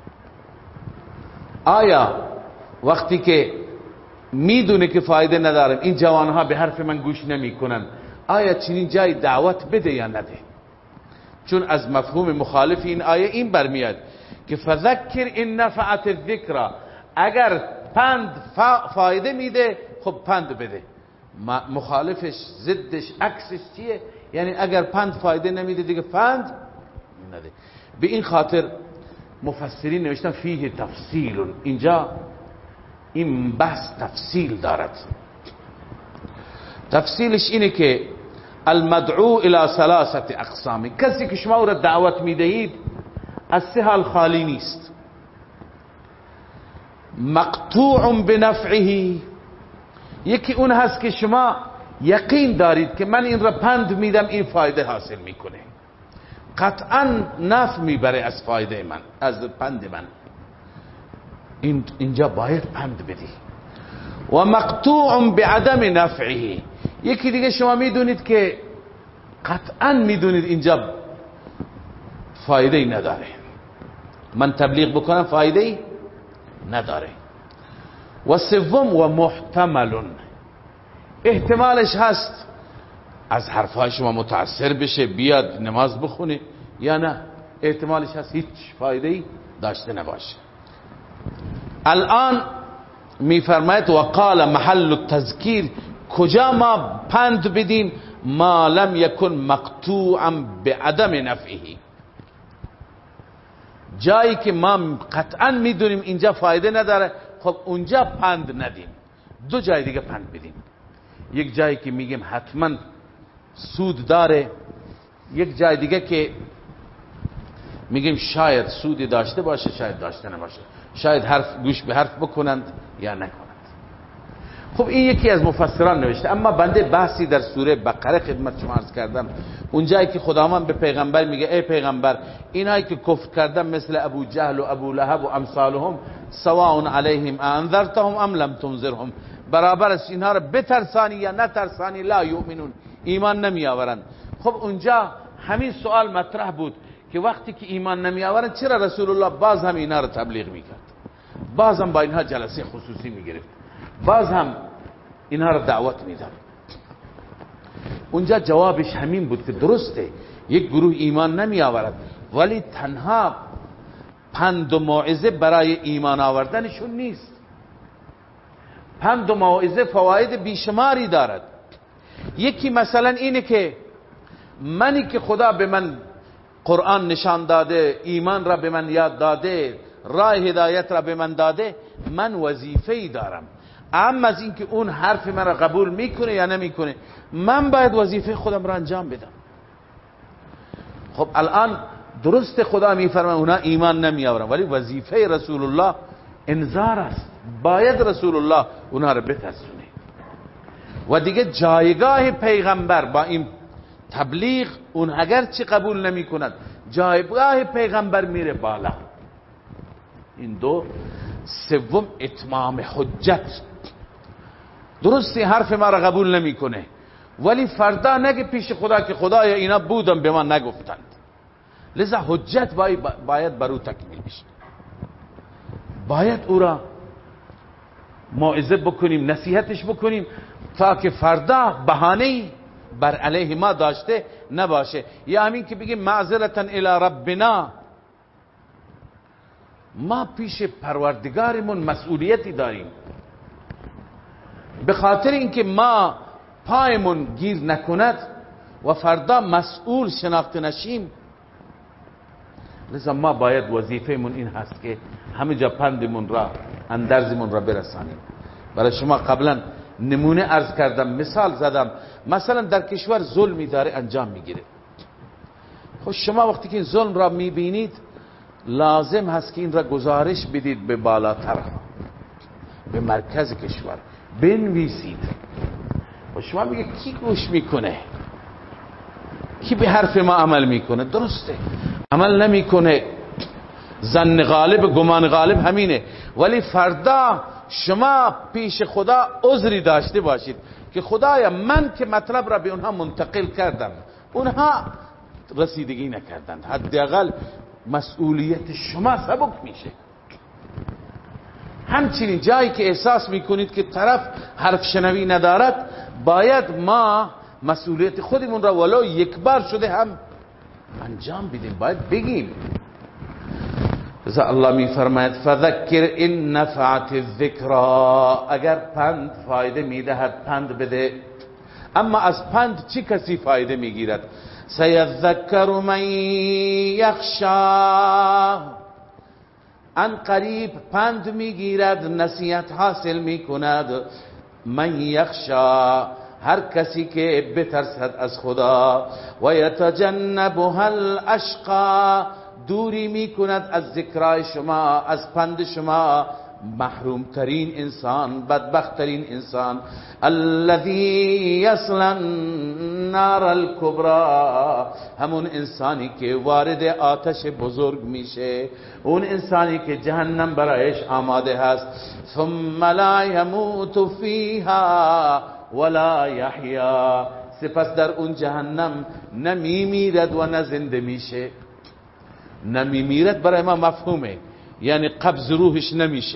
Speaker 2: آیا وقتی که میدونه که فایده ندارم، این جوانها به حرف من گوش نمیکنن، آیا چنین جای دعوت بده یا نده؟ چون از مفهوم مخالف این آیه این برمیاد که فذکر ان نفعت الذکر، اگر پند فایده میده خب پند بده. مخالفش، ضدش، عکسش چیه؟ یعنی اگر پند فایده نمیده دیگه پند نده. به این خاطر مفسرین نوشتن فیه تفصیل، اینجا این بحث تفصیل دارد. تفصیلش اینه که المدعو الى ثلاثه اقسام، کسی که شما او را دعوت میدهید از سه حال خالی نیست. مقطوع بنفعه، یکی اون هست که شما یقین دارید که من این را پند میدم این فایده حاصل میکنه، قطعا نفع میبره از فایده من، از پند من، اینجا باید پند بدی. و مقطوع بعدم نفعه، یکی دیگه شما میدونید که قطعا میدونید اینجا فایده ای نداره، من تبلیغ بکنم فایده ای نداره. و سوم و محتمل، احتمالش هست از حرفهای شما متاثر بشه، بیاد نماز بخونه، یا نه احتمالش هست هیچ فایده‌ای داشته نباشه. الان میفرماید و قال محل التذکیر، کجا ما پند بدیم؟ ما لم یکن مقطوعا بعدم نفعه، جایی که ما قطعا میدونیم اینجا فایده نداره، خب اونجا پند ندیم. دو جای دیگه پند بدیم، یک جایی که میگیم حتما سود داره، یک جای دیگه که میگیم شاید سودی داشته باشه شاید داشته نباشه، شاید گوش به حرف بکنند یا نکنند. خب این یکی از مفسران نوشته. اما بنده بحثی در سوره بقره خدمت شما عرض کردم، اونجایی که خداوند به پیغمبر میگه ای پیغمبر اینایی که کفر کردن مثل ابو جهل و ابو لهب و امثالهم سواء علیهم انذرتهم ام لم تنذرهم، برابر است اینها رو بترسانی یا نترسانی لا یؤمنون، ایمان نمی آورند. خب اونجا همین سوال مطرح بود که وقتی که ایمان نمی آورند چرا رسول الله باز هم اینا رو تبلیغ میکرد، باز هم با اینها جلسه خصوصی میگرفت، باز هم اینها رو دعوت میداد. اونجا جوابش همین بود که درسته یک گروه ایمان نمی آورد، ولی تنها پند و موعظه برای ایمان آوردنشون نیست. پند و موعظه فواید بیشماری دارد. یکی مثلا اینه که منی که خدا به من قرآن نشان داده، ایمان را به من یاد داده، راه هدایت را به من داده، من وظیفه‌ای دارم. اما از اینکه اون حرف من را قبول میکنه یا نمیکنه، من باید وظیفه خودم را انجام بدم. خب الان درست خدا میفرماید اونا ایمان نمی آورن، ولی وظیفه رسول الله انذار است، باید رسول الله اونا را بترسونه. و دیگه جایگاه پیغمبر با این تبلیغ، اون اگر چی قبول نمی کند، جایگاه پیغمبر میره بالا. این دو. سوم اتمام حجت. درستی حرف ما را قبول نمی کنه، ولی فردا نگه پیش خدا که خدایا اینا بودم به من نگفتند، لذا حجت باید بر او تکمیل بشه. باید او را موعظه بکنیم، نصیحتش بکنیم تا که فردا بهانه‌ای بر علیه ما داشته نباشه. یا همین که بگیم معذرتا الی ربنا، ما پیش پروردگارمون مسئولیتی داریم، به خاطر اینکه ما پایمون گیر نکند و فردا مسئول شناخته نشیم، لذا ما باید وظیفه‌مون این هست که همه جا پندمون را، اندرزمون را برسانیم. برای شما قبلا نمونه عرض کردم، مثال زدم. مثلا در کشور ظلمی داره انجام میگیره، خب شما وقتی که این ظلم را میبینید لازم هست که این را گزارش بدید به بالاتر، به مرکز کشور بنویسید. و شما میگه کی گوش میکنه، کی به حرف ما عمل میکنه؟ درسته عمل نمیکنه، ظن غالب گمان غالب همینه، ولی فردا شما پیش خدا عذری داشته باشید که خدایا من که مطلب را به اونها منتقل کردم، اونها رسیدگی نکردند، حداقل مسئولیت شما سبک میشه. همچنین جایی که احساس میکنید که طرف حرف شنوی ندارد، باید ما مسئولیت خودمون را ولو یک بار شده هم انجام بدیم، باید بگیم. الله میفرماید فذکر ان نفعت الذکرا، اگر پند فایده میدهد پند بده. اما از پند چه کسی فایده میگیرد؟ سیذکر من یخشا، ان قریب پند میگیرد، نصیحت حاصل میکند. من یخشا، هر کسی که بترسد از خدا. و یتجنبها الاشقا، دوری میکند از ذکرای شما، از پند شما، محروم ترین انسان، بدبخت ترین انسان. الذی یصلی النار الکبری، همون انسانی که وارد آتش بزرگ میشه، اون انسانی که جهنم برایش آماده هست. ثم لا یموت فیها ولا یحیا، سپس در اون جهنم نمیمیرد و نه زنده میشه. نمیمیرد برای ما مفهومه، یعنی قبض روحش نمیشه،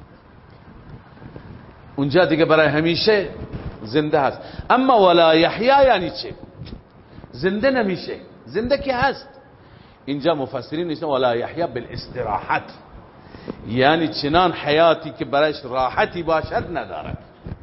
Speaker 2: اونجا دیگه برای همیشه زنده هست. اما ولا یحیا یعنی چه؟ زنده نمیشه. زنده که هست، اینجا مفسرین نیستن ولا یحیا بالاستراحت، یعنی چنان حیاتی که برایش راحتی باشد ندارد.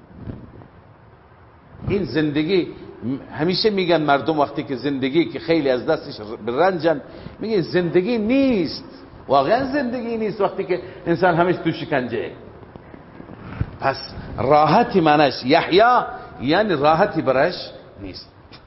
Speaker 2: این زندگی همیشه میگن مردم وقتی که زندگی که خیلی از دستش برنجن میگن زندگی نیست، واقعا زندگی نیست وقتی که انسان همش تو شکنجه. پس راحتی معنیش یحیا یعنی راحتی برایش نیست.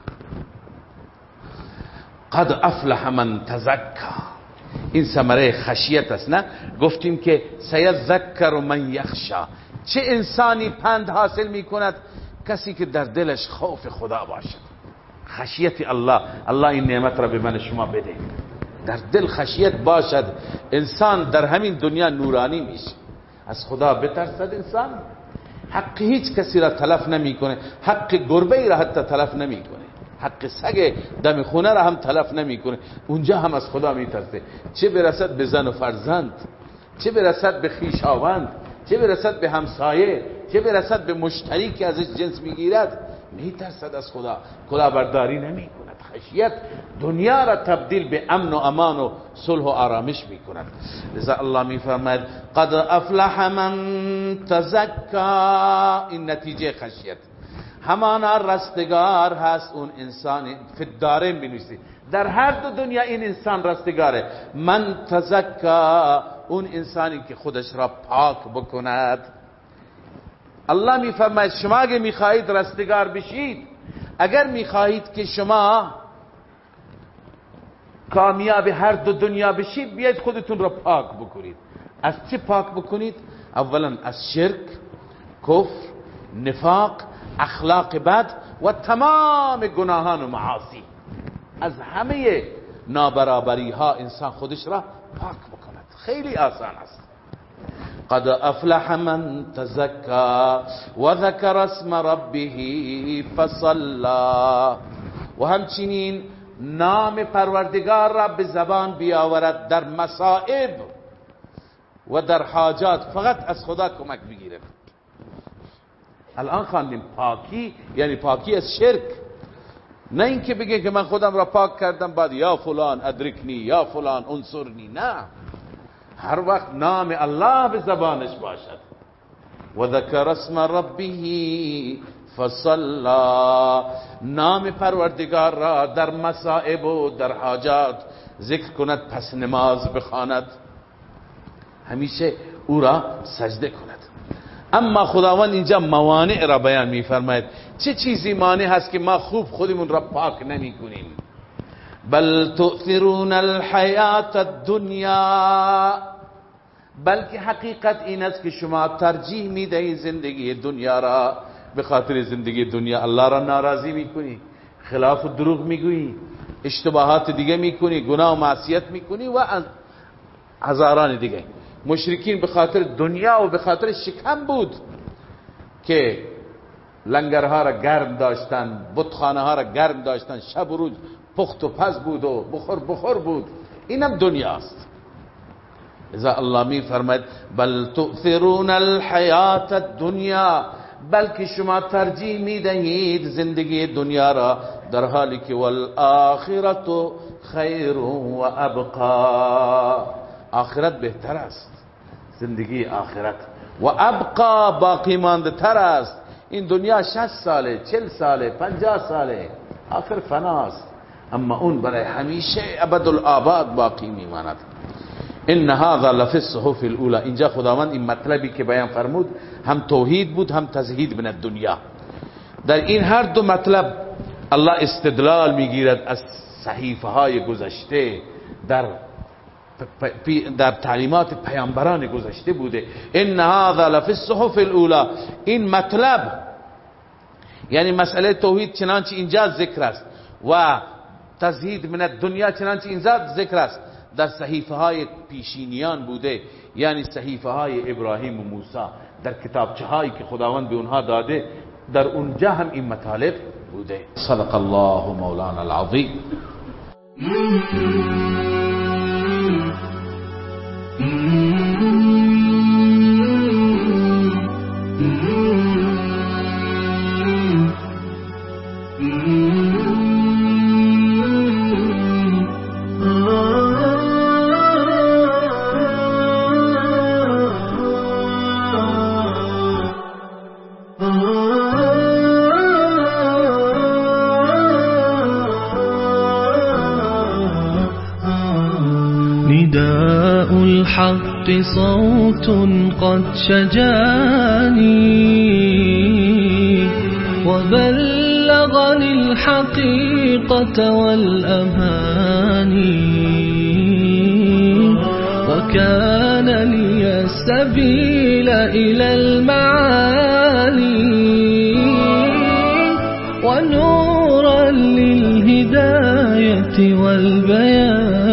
Speaker 2: قد افلح من تزکا، این ثمره خشیت است. نه گفتیم که سیذکر من یخشا، چه انسانی پند حاصل میکند؟ کسی که در دلش خوف خدا باشد، خشیت الله. الله این نعمت را به من شما بده، در دل خشیت باشد، انسان در همین دنیا نورانی میشه. از خدا بترسد انسان، حق هیچ کسی را تلف نمیکنه، حق گربه را حتی تلف نمیکنه، حق سگ دم خونه را هم تلف نمیکنه. اونجا هم از خدا میترسه، چه برسد به زن و فرزند، چه برسد به خویشاوند، چه برسد به همسایه، چه برسد به مشتری که ازش جنس میگیرد. میترسد از خدا، کلاهبرداری نمیکند. خشیت دنیا را تبدیل به امن و امان و صلح و آرامش میکند. لذا الله میفرماید قد افلح من تزکا، این نتیجه خشیت. همانا رستگار هست اون انسان، فی الدارین بنویسید، در هر دو دنیا این انسان رستگاره. من تزکا، اون انسانی که خودش را پاک بکند. الله میفرماید شما اگه میخواهید رستگار بشید، اگر میخواهید که شما کامیاب هر دو دنیا بشید، بیاید خودتون را پاک بکنید. از چه پاک بکنید؟ اولا از شرک، کفر، نفاق، اخلاق بد و تمام گناهان و معاصی. از همه نابرابری ها انسان خودش را پاک بکند. خیلی آسان است. قد افلح من تزکا و ذکر اسم ربه فصلی، و همچنین نام پروردگار را به زبان بیاورد در مصائب و در حاجات، فقط از خدا کمک بگیرد. الان خواندیم پاکی یعنی پاکی از شرک، نه اینکه بگه که من خودم را پاک کردم بعد یا فلان ادرکنی یا فلان انصرنی. نه، هر وقت نام الله به زبانش باشد. و ذکر اسم ربه فصلی، نام پروردگار را در مصائب و در حاجات ذکر کند، پس نماز بخواند، همیشه او را سجده کند. اما خداوند اینجا موانع را بیان می‌فرماید. چه چیزی مانع هست که ما خوب خودمون را پاک نمی کنیم؟ بل تؤثرون الحیات الدنیا، بلکه حقیقت این است که شما ترجیح میدهید زندگی دنیا را. به خاطر زندگی دنیا الله را ناراضی میکنی، خلاف و دروغ میگویی، اشتباهات دیگه میکنی، گناه و معصیت میکنی و هزاران دیگه. مشرکین به خاطر دنیا و به خاطر شکم بود که لنگرها را گرم داشتن، بتخانه ها را گرم داشتن، شب و روز پخت و پز بود و بخور بود. اینم دنیاست. اذا الله می فرماید بل تؤثرون الحیات الدنیا، بلکه شما ترجیح می دهید زندگی دنیا را، در حالی که والآخرت خیر و ابقا، آخرت بهتر است. زندگی آخرت و ابقا، باقی مانده تر است. این دنیا 60 ساله، 40 ساله، 50 ساله، آخر فناست، اما اون برای همیشه ابدالآباد باقی میماند. ان هذا لفی الصحف الاولى، اینجا خداوند این مطلبی که بیان فرمود هم توحید بود هم تزهید من الدنیا. در این هر دو مطلب الله استدلال میگیرد از صحیفه های گذشته، در تعلیمات پیامبران گذشته بوده. ان هذا لفی الصحف الاولى، این مطلب یعنی مسئله توحید چنانچه اینجا ذکر است و تزهید من الدنیا چنانچه اینجا ذکر است، در صحیفه های پیشینیان بوده، یعنی صحیفه های ابراهیم و موسی، در کتابچه هایی که خداوند به اونها داده، در اونجا هم این مطالب بوده. صدق الله مولانا العظیم.
Speaker 1: Mm-hmm. الحق صوت قد شجاني وبلغني الحقيقة والأماني وكان لي السبيل إلى المعالي ونورا للهداية والبيان